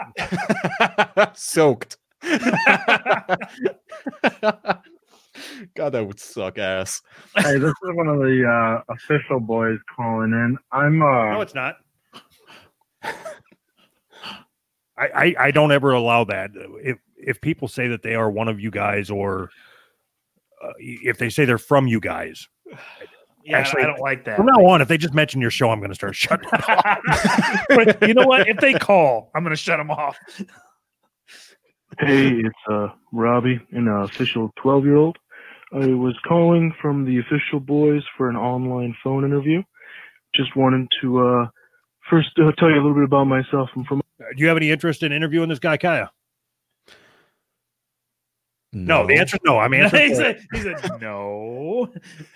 Soaked. God, that would suck ass. Hey, this is one of the uh, official boys calling in. I'm uh No, it's not. I, I I don't ever allow that. If if people say that they are one of you guys, or uh, if they say they're from you guys, Yeah, I don't like that. From now on, if they just mention your show, I'm going to start shutting it off. But you know what? If they call, I'm going to shut them off. Hey, it's uh Robbie, an uh, official twelve-year-old. I was calling from the official boys for an online phone interview. Just wanted to uh first uh, tell you a little bit about myself. I'm from. Do you have any interest in interviewing this guy, Kaya? No, the answer is no. I'm answering. he, said, he said no.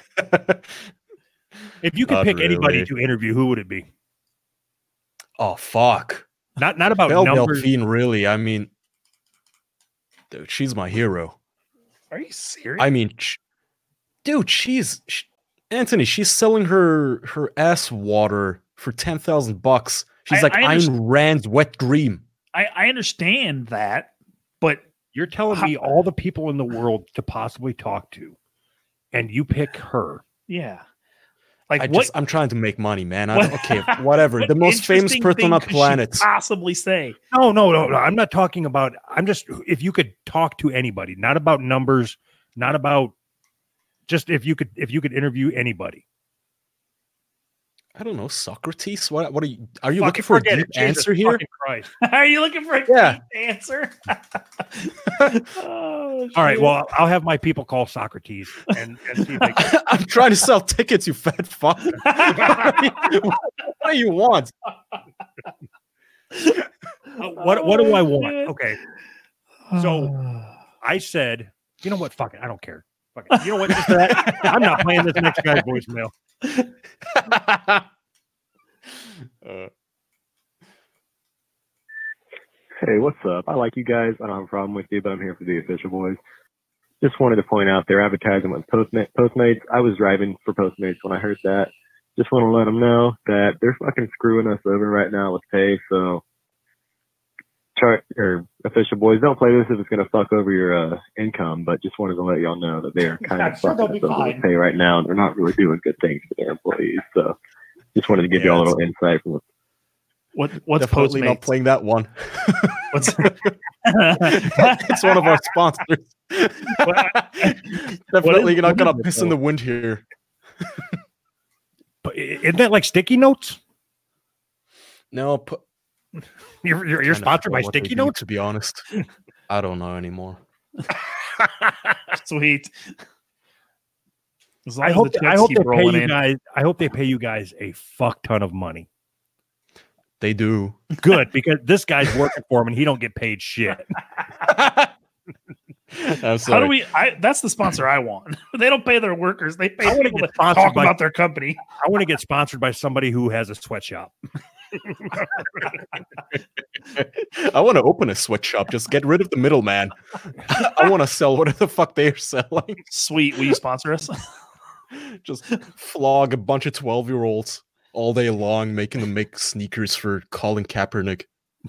If you could Not pick anybody really. to interview, who would it be? Oh, fuck. Not not about Belle numbers. Delphine, really. I mean, dude, she's my hero. Are you serious? I mean, sh- dude, she's sh- Anthony. She's selling her her ass water for ten thousand bucks. She's I- like I Ayn understand. Rand's wet dream. I, I understand that, but You're telling me all the people in the world to possibly talk to, and you pick her. yeah. Like I what? just, I'm trying to make money, man. I what- don't, okay, whatever. what The most famous interesting person thing on the could she planet. possibly say? No, no, no, no. I'm not talking about. I'm just if you could talk to anybody, not about numbers, not about just if you could if you could interview anybody. I don't know, Socrates. What? What are you? Are you Fucking looking for a forget deep it. Jesus answer here? fucking Christ. Are you looking for a Yeah. deep answer? oh, All right. shit. Well, I'll have my people call Socrates and, and see if they can. I'm trying to sell tickets, you fat fuck. What do you want? Uh, what What do I want? shit. Okay. So I said, you know what? Fuck it. I don't care. Fuck it. You know what? Just for that, I'm not playing this next guy's voicemail. Uh, Hey, what's up? I like you guys. I don't have a problem with you, but I'm here for the official boys. Just wanted to point out their advertising with Postma- Postmates. I was driving for Postmates when I heard that. Just want to let them know that they're fucking screwing us over right now with pay. So, chart or official boys, don't play this if it's going to fuck over your uh, income. But just wanted to let y'all know that they are kind I'm of sure they'll fucking be us over fine. with pay right now, and they're not really doing good things for their employees. So, just wanted to give Yeah, y'all a little insight from What what's definitely not Postmates? playing that one. What's It's one of our sponsors. Definitely what not is gonna it, piss in though? the wind here. But i- isn't that like sticky notes? No, pu- You're you're, you're trying to sponsored figure by out what they sticky do, notes. To be honest, I don't know anymore. Sweet. As long I as hope the I checks hope keep they pay rolling you in. guys. I hope they pay you guys a fuck ton of money. They do. Good, because this guy's working for him and he don't get paid shit. I'm How sorry. do we? I, that's the sponsor I want. They don't pay their workers. They I pay wanna people get to sponsored talk by- about their company. I want to get sponsored by somebody who has a sweatshop. I want to open a sweatshop. Just get rid of the middleman. I want to sell whatever the fuck they're selling. Sweet. Will you sponsor us? Just flog a bunch of twelve-year-olds all day long, making them make sneakers for Colin Kaepernick.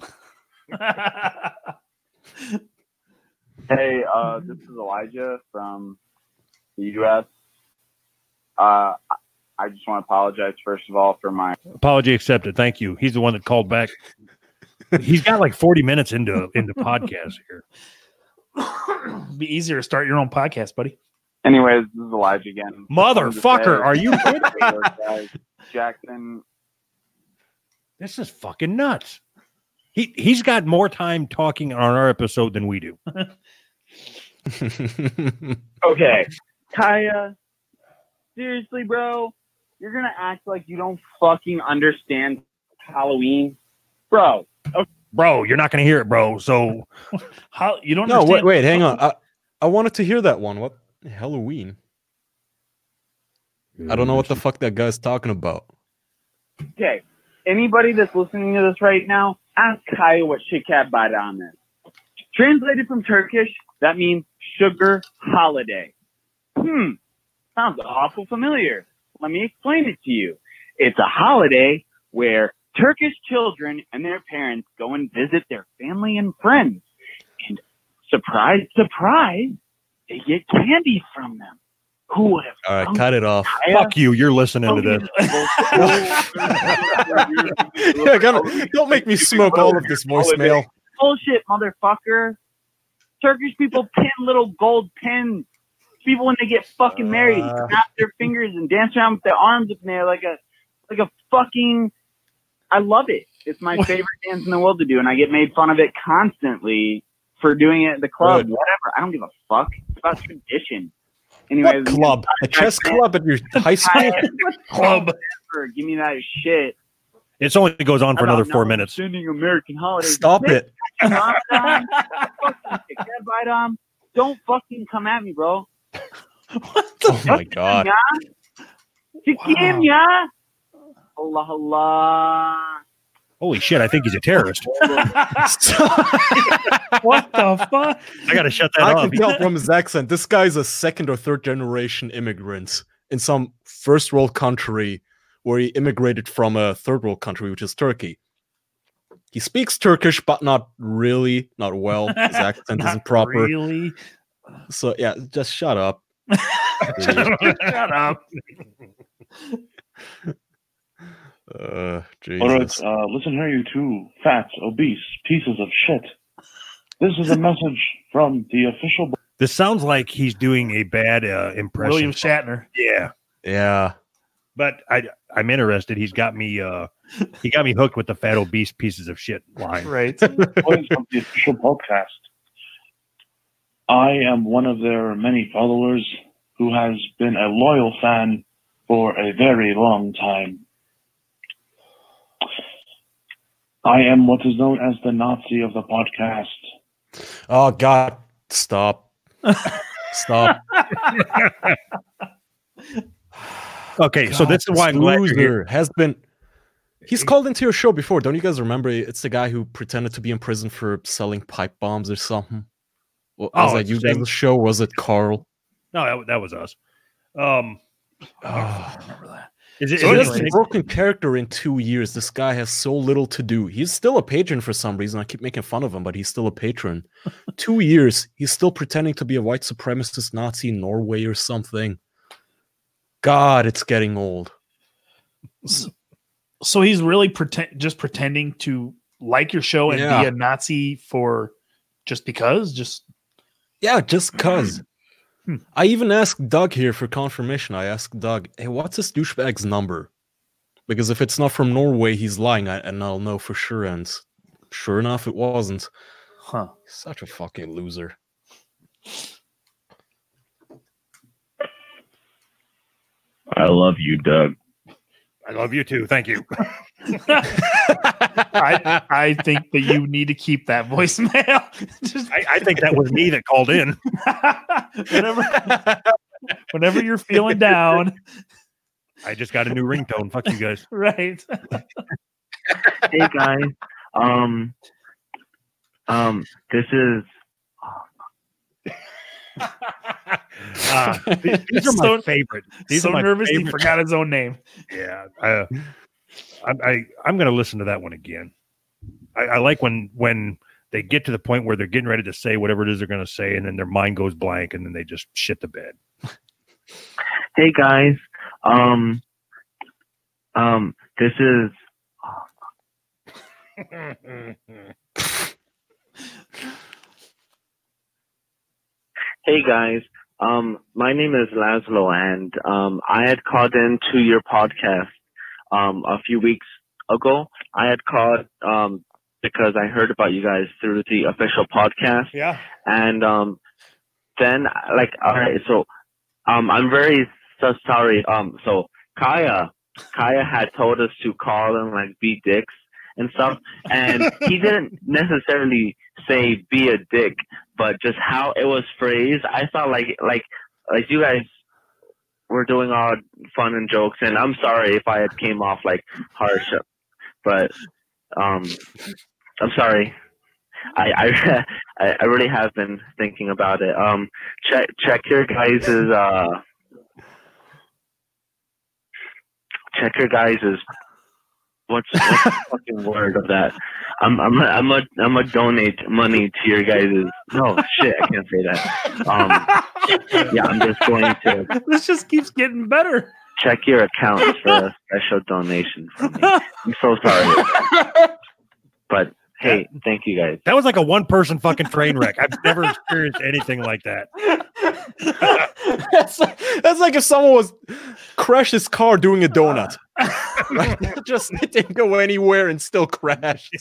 Hey, uh, this is Elijah from the U S Uh, I just want to apologize, first of all, for my... Apology accepted. Thank you. He's the one that called back. He's got like forty minutes into into podcast here. It'd be easier to start your own podcast, buddy. Anyways, this is Elijah again. Motherfucker, are you kidding? Guys, Jackson. This is fucking nuts. He he's got more time talking on our episode than we do. Okay, Kaya, seriously, bro, you're gonna act like you don't fucking understand Halloween, bro. Okay. Bro, you're not gonna hear it, bro. So how you don't? No, understand wait, wait, hang on. I, I wanted to hear that one. What Halloween? I don't know what the fuck that guy's talking about. Okay, anybody that's listening to this right now, ask Kaya what Shikab Bayram is. Translated from Turkish, that means sugar holiday. Hmm, sounds awful familiar. Let me explain it to you. It's a holiday where Turkish children and their parents go and visit their family and friends. And surprise, surprise, they get candy from them. Who would have? All right, cut it off. Fuck you. You're listening to this. Yeah, gotta, don't make me smoke all of this voicemail. Bullshit, motherfucker. Turkish people pin little gold pins. People, when they get fucking married, Uh. snap their fingers and dance around with their arms up in there like a, like a fucking. I love it. It's my favorite dance in the world to do, and I get made fun of it constantly for doing it at the club. Good. Whatever. I don't give a fuck. It's about tradition. Anyways, What club? A chess club at your high school? club. Give me that shit. It only goes on for About another four not minutes. Sending American holidays. Stop it. Ramadan, fucking Shikab Bayram. Don't fucking come at me, bro. Oh my god. Chikim, yeah. Allah, Allah. Holy shit, I think he's a terrorist. What the fuck? I gotta shut that I off. can tell from his accent. This guy's a second or third generation immigrant in some first world country where he immigrated from a third world country, which is Turkey. He speaks Turkish, but not really, not well. His accent Not isn't proper. Really? So yeah, just shut up. Shut up. Uh, Jesus. All right, uh, listen here, you two fat, obese pieces of shit. This is a message from the official. This sounds like he's doing a bad uh, impression. William Shatner. Yeah, yeah. But I, I'm interested. He's got me. Uh, he got me hooked with the fat, obese pieces of shit line. Right. Voice of the official podcast. I am one of their many followers who has been a loyal fan for a very long time. I am what is known as the Nazi of the podcast. Oh God! Stop! Stop! Okay, so God, this is why I'm glad you're loser here. has been. He's called into your show before. Don't you guys remember? It's the guy who pretended to be in prison for selling pipe bombs or something. Was Oh, that it's you the same- guys' show? Was it Carl? No, that, that was us. Um, Oh. Remember that? is it? So is he it has the a same- broken character in two years. This guy has so little to do. He's still a patron for some reason. I keep making fun of him, but he's still a patron. two years, he's still pretending to be a white supremacist Nazi in Norway or something. God, it's getting old. So he's really pretend just pretending to like your show and Yeah. be a Nazi for just because, just Yeah, just cuz. Hmm. I even asked Doug here for confirmation. I asked Doug, hey, what's this douchebag's number? Because if it's not from Norway, he's lying, I- and I'll know for sure. And sure enough, it wasn't. Huh. Such a fucking loser. I love you, Doug. I love you too. Thank you. I I think that you need to keep that voicemail. Just I, I think that was me that called in. whenever, whenever you're feeling down, I just got a new ringtone. Fuck you guys. right? Hey guys, um, um, this is. Uh, these, these are my So- favorite. These so are my nervous he favorite. forgot his own name. Yeah, I, I, I I'm going to listen to that one again. I, I like when when they get to the point where they're getting ready to say whatever it is they're going to say, and then their mind goes blank, and then they just shit the bed. Hey guys, um, um, this is. Hey guys, um, my name is Laszlo, and um, I had called into your podcast um, a few weeks ago. I had called um, because I heard about you guys through the official podcast. Yeah. And um, then, like, all right, so um, I'm very so sorry. Um, so Kaya, Kaya had told us to call and like be dicks and stuff, and he didn't necessarily say be a dick, but just how it was phrased, I felt like like like you guys were doing all fun and jokes, and I'm sorry if I had came off like harsh, but um, I'm sorry. I I I really have been thinking about it. Um, check check your guys's uh check your guys's what's, what's the fucking word of that? I'm I'm a, I'm a I'm a donate money to your guys's. No shit, I can't say that. Um, yeah, I'm just going to This just keeps getting better. check your account for a special donation from me. I'm so sorry, but hey, thank you guys. That was like a one person fucking train wreck. I've never experienced anything like that. that's, like, that's like if someone was crashed his car doing a donut. Like, just it didn't go anywhere and still crashed.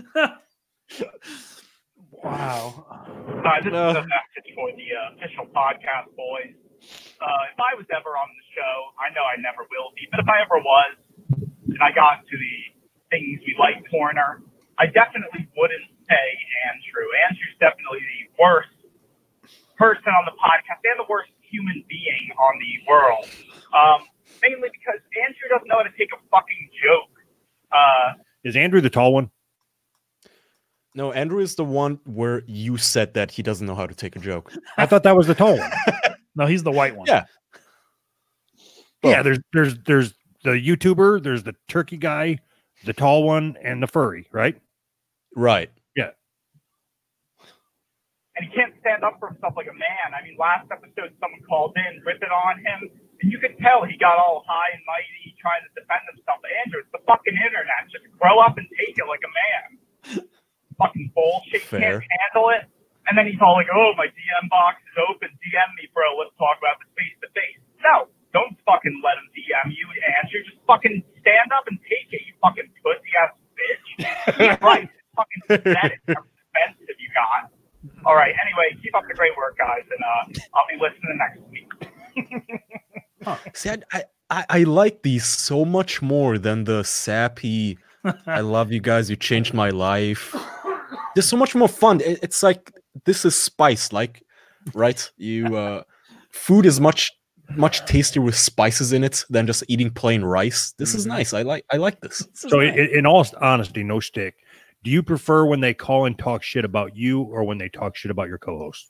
Wow. Uh, this is a message for the uh, official podcast boys. Uh, if I was ever on the show, I know I never will be, but if I ever was, and I got to the things we like corner, I definitely wouldn't say Andrew. Andrew's definitely the worst person on the podcast and the worst human being on the world. Um, mainly because Andrew doesn't know how to take a fucking joke. Uh, Is Andrew the tall one? No, Andrew is the one where you said that he doesn't know how to take a joke. I thought that was the tall one. No, he's the white one. Yeah. Yeah, there's there's there's the YouTuber, there's the turkey guy, the tall one, and the furry, right? Right. Yeah. and he can't stand up for himself like a man. I mean, last episode, someone called in, ripping on him, and you could tell he got all high and mighty, trying to defend himself. But Andrew, it's the fucking internet. Just grow up and take it like a man. Fucking bullshit. You Fair. can't handle it. And then he's all like, oh, my D M box is open. D M me, bro. Let's talk about this face to face. No, don't fucking let him D M you, Andrew. Just fucking stand up and take it, you fucking pussy ass bitch. He's right. It's fucking pathetic. How expensive you got. All right. Anyway, keep up the great work, guys, and uh, I'll be listening next week. See, I, I I like these so much more than the sappy. I love you guys. You changed my life. They're so much more fun. It, it's like this is spice, like right. You uh, food is much much tastier with spices in it than just eating plain rice. This is nice. I like I like this. This is So, nice. in, in all honesty, no stick. Do you prefer when they call and talk shit about you, or when they talk shit about your co-host?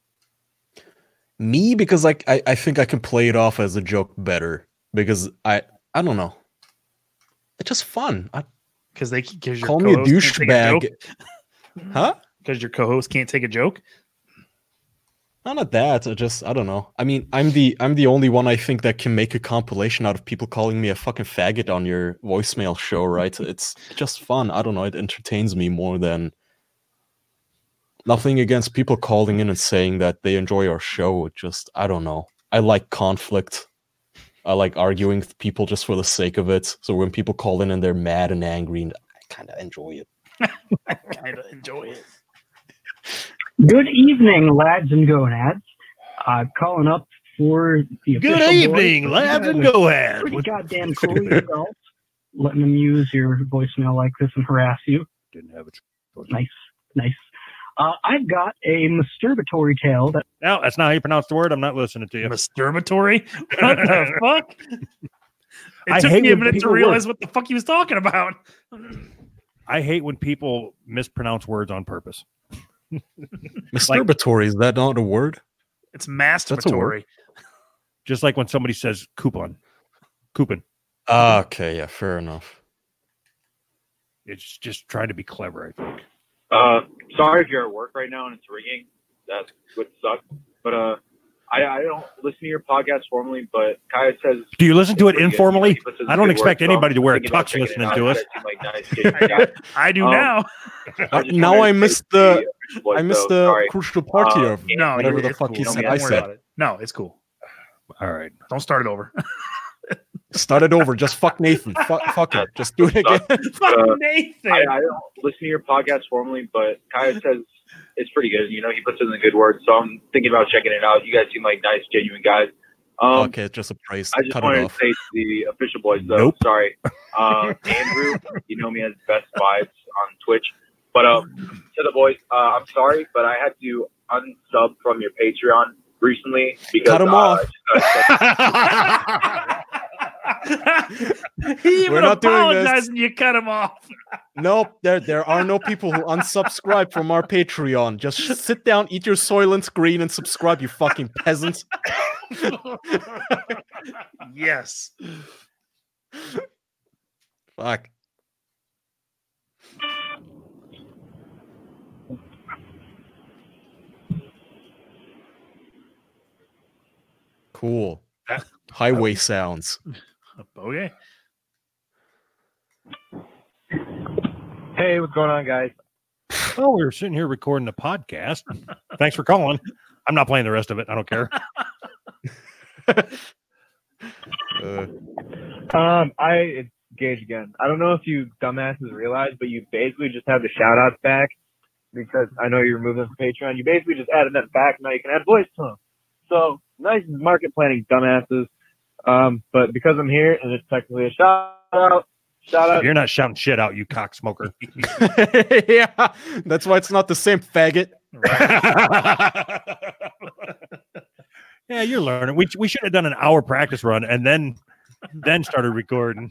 Me, because like I, I think I can play it off as a joke better because I I don't know. It's just fun. Because they because Call me a douchebag. Huh? Because your co-host can't take a joke. None of that. I just I don't know. I mean, I'm the I'm the only one I think that can make a compilation out of people calling me a fucking faggot on your voicemail show, right? It's just fun. I don't know. It entertains me more than nothing against people calling in and saying that they enjoy our show. It just I don't know. I like conflict. I like arguing with people just for the sake of it. So when people call in and they're mad and angry, and I kind of enjoy it. I kind of enjoy it. Good evening, lads and gonads. Uh, calling up for the Good official evening, boys. lads You and guys are gonads. Pretty goddamn cool yourself. Letting them use your voicemail like this and harass you. Didn't have it. Nice, nice. Uh, I've got a masturbatory tale that. No, that's not how you pronounce the word. I'm not listening to you. Masturbatory? What the fuck? It I took hate me a when minute to people realize work. what the fuck he was talking about. I hate when people mispronounce words on purpose. Masturbatory, is that not a word? It's That's a masturbatory. word. Just like when somebody says coupon. Coupon. Okay, yeah, fair enough. It's just trying to be clever, I think. Uh, sorry if you're at work right now and it's ringing. That would suck. But uh, I, I don't listen to your podcast formally, but Kaya says. Do you listen to it pretty good. informally? He puts in I don't good expect work, so anybody to I'm wear a thinking about tux checking it listening out. to You us. guys seem like nice kids, guys. I do Um, now. Uh, just now wanted I to missed say the the boys, I missed though, the sorry. crucial part here Uh, of No, whatever you're- the it's fuck cool. he Don't said. worry I about said. it. No, it's cool. All right. Don't start it over. Start it over. Just fuck Nathan. fuck, fuck him. Just do it again. Fuck uh, Nathan. I, I don't listen to your podcast formally, but Kaya says it's pretty good. You know, he puts in the good words, so I'm thinking about checking it out. You guys seem like nice, genuine guys. Um, okay, it's just a praise. I just Cut it wanted to off. say to the official boys, though, Nope. sorry. Uh, Andrew, you know me as Best Vibes on Twitch. But uh, to the boys, uh, I'm sorry, but I had to unsub from your Patreon recently because Cut him uh, off. I He even We're not doing this. apologized and you cut him off. Nope, there there are no people who unsubscribe from our Patreon. Just sit down, eat your Soylent Green, and subscribe, you fucking peasants. Yes. Fuck. Cool. Highway sounds. Okay. Hey, what's going on, guys? Oh, we were sitting here recording a podcast. Thanks for calling. I'm not playing the rest of it. I don't care. Uh, Um, I it's Gage again. I don't know if you dumbasses realize, but you basically just have the shout outs back because I know you're moving from Patreon. You basically just added that back. Now you can add voice to them. So nice market planning, dumbasses. Um, but because I'm here and it's technically a shout out, shout out. You're not shouting shit out, you cocksmoker. yeah, that's why it's not the same, faggot. Yeah, you're learning. We we should have done an hour practice run and then then started recording.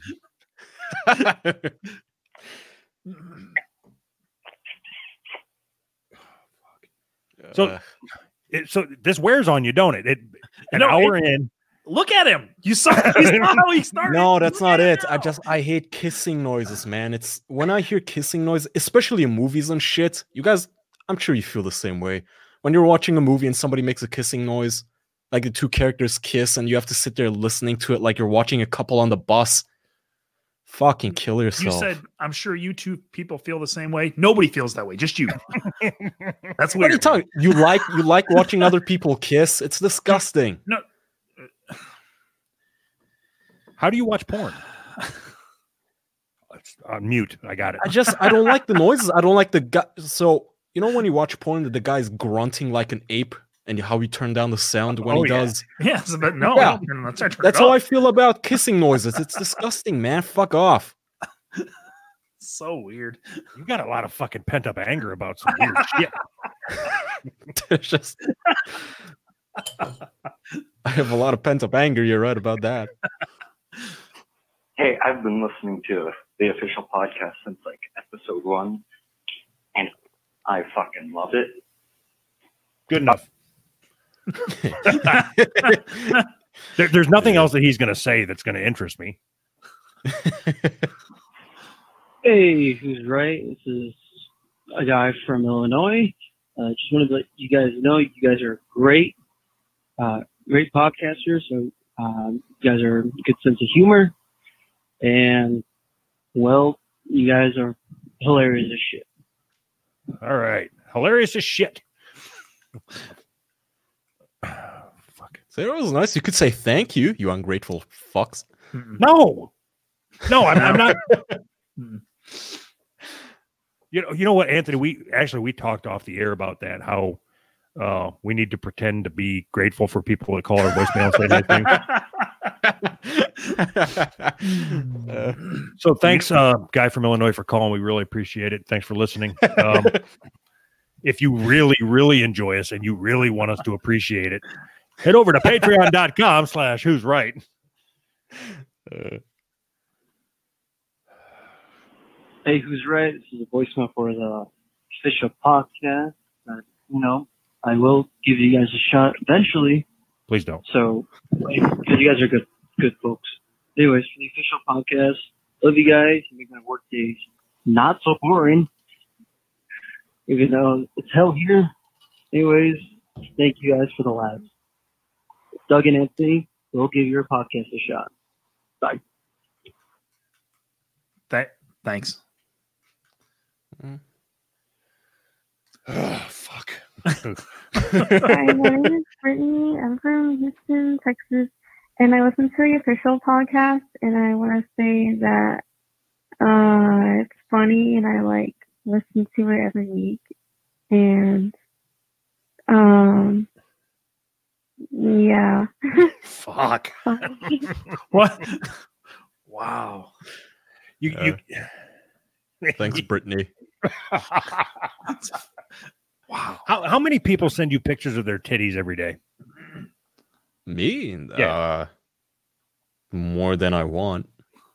So, Uh, it, so this wears on you, don't it? It an No, hour it- in. Look at him. You saw, you saw how he started. No, that's not it. I just I hate kissing noises, man. It's when I hear kissing noise, especially in movies and shit. You guys, I'm sure you feel the same way. When you're watching a movie and somebody makes a kissing noise, like the two characters kiss, and you have to sit there listening to it like you're watching a couple on the bus. Fucking kill You yourself. said, I'm sure you two people feel the same way. Nobody feels that way, just you. That's What are you weird. talking? You like you like watching other people kiss? It's disgusting. No. How do you watch porn? It's on mute. I got it. I just I don't like the noises. I don't like the guy. So you know when you watch porn, that the guy's grunting like an ape, and how he turn down the sound when Oh, he yeah. does. Yes, but no, Yeah. I don't- let's not turn That's it how up. I feel about kissing noises. It's disgusting, man. Fuck off. So weird. You got a lot of fucking pent up anger about some weird shit. It's just I have a lot of pent up anger. You're right about that. Hey, I've been listening to the official podcast since like episode one, and I fucking love it. Good enough. there, there's nothing else that he's going to say that's going to interest me. Hey, who's right? This is a guy from Illinois. Uh, just wanted to let you guys know you guys are great, uh, great podcasters. So um, you guys are a good sense of humor, and well, you guys are hilarious as shit. All right. Hilarious as shit. So it was nice. You could say thank you, you ungrateful fucks. No. No, I'm, I'm not. You know, you know what, Anthony? We actually we talked off the air about that. How uh, we need to pretend to be grateful for people that call our voicemail and say anything. Uh, so thanks, uh, guy from Illinois, for calling. We really appreciate it. Thanks for listening. Um, if you really, really enjoy us and you really want us to appreciate it, head over to patreon dot com slash who's right. Uh, Hey, who's right? This is a voicemail for the official podcast. Uh, you know, I will give you guys a shot eventually. Please don't. So, because you guys are good, good folks. Anyways, for the official podcast, love you guys. You make my work days not so boring. Even though it's hell here. Anyways, thank you guys for the laughs. Doug and Anthony, we'll give your podcast a shot. Bye. Th- thanks. Oh, fuck. Hi, my name is Brittany. I'm from Houston, Texas, and I listen to the official podcast, and I want to say that uh, it's funny, and I like listen to it every week, and um, yeah. Fuck. What? Wow. You, Uh, you. Thanks, Brittany. Wow. How how many people send you pictures of their titties every day? Me? Yeah. Uh, more than I want.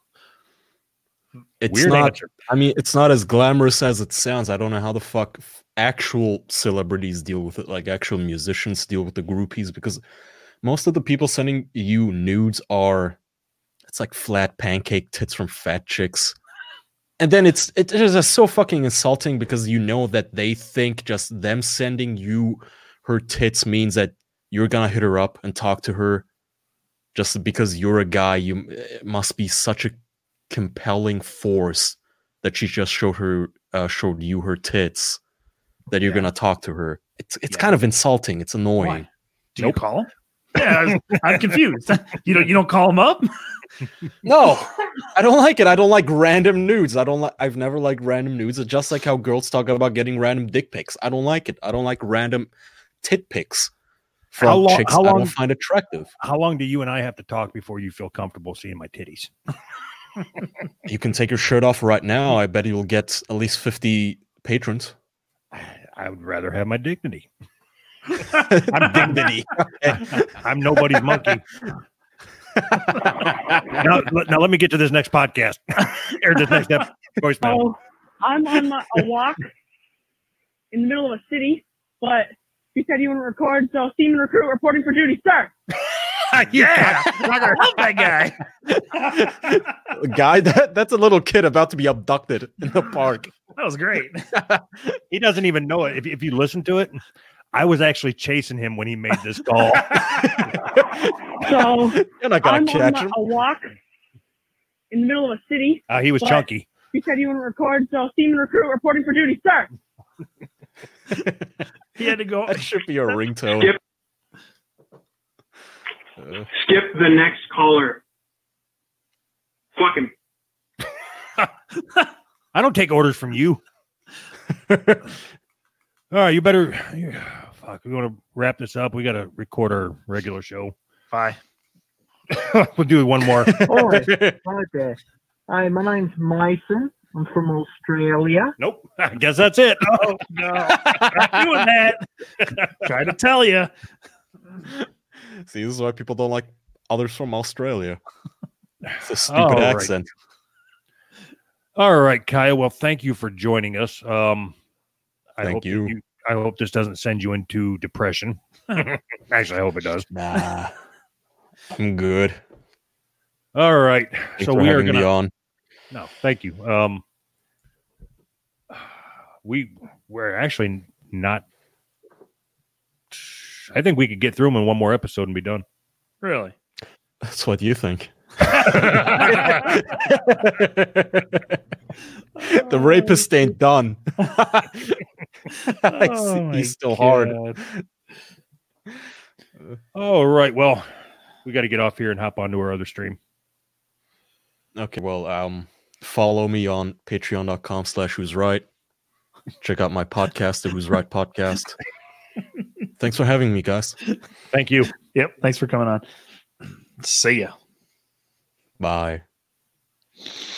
It's Weird not. answer. I mean, it's not as glamorous as it sounds. I don't know how the fuck f- actual celebrities deal with it, like actual musicians deal with the groupies, because most of the people sending you nudes are, it's like flat pancake tits from fat chicks. And then it's it is just so fucking insulting because you know that they think just them sending you her tits means that you're gonna hit her up and talk to her. Just because you're a guy, you it must be such a compelling force that she just showed her uh, showed you her tits that you're Yeah. gonna talk to her. It's it's Yeah. kind of insulting. It's annoying. Why? Do you call him? Yeah, I was- I'm confused. You don't you don't call him up? No, I don't like it. I don't like random nudes. I don't like. I've never liked random nudes. It's just like how girls talk about getting random dick pics. I don't like it. I don't like random tit pics from How long- chicks how I long- don't find attractive. How long do you and I have to talk before you feel comfortable seeing my titties? You can take your shirt off right now. I bet you'll get at least fifty patrons. I would rather have my dignity. I'm dignity. I'm nobody's monkey. now, let- now let me get to this next podcast or this next ep- voicemail. So I'm on my, a walk in the middle of a city, but you said you want to record, so Seaman Recruit reporting for duty, sir. Yeah, I gotta help that guy. Guy, that, that's a little kid about to be abducted in the park. That was great. He doesn't even know it. If, if you listen to it, I was actually chasing him when he made this call. So You're not gonna I'm catch on him. a walk in the middle of a city. Uh, he was but chunky. You said you want to record, so Seaman Recruit reporting for duty, sir. He had to go. That should be a ringtone. Skip, Uh, skip the next caller. Fuck him. I don't take orders from you. All right, you better. Fuck, we want to wrap this up. We got to record our regular show. Bye. We'll do one more. Oh, okay. Hi, my name's Mason. I'm from Australia. Nope. I guess that's it. Oh no, not doing that. Try to tell you. See, this is why people don't like others from Australia. It's a stupid All right. accent. All right, Kaya. Well, thank you for joining us. Um, I Thank hope that you. I hope this doesn't send you into depression. Actually, I hope it does. Nah, I'm good. All right. Thanks so for we are having me gonna. on. No, thank you. Um, we we're actually not. I think we could get through them in one more episode and be done. Really? That's what you think. The rapist ain't done. I Oh see my he's still hard. God. All right. Well, we got to get off here and hop onto our other stream. Okay, well, um, follow me on patreon.com slash who's right. Check out my podcast, the Who's Right Podcast. Thanks for having me, guys. Thank you. Yep. Thanks for coming on. See ya. Bye.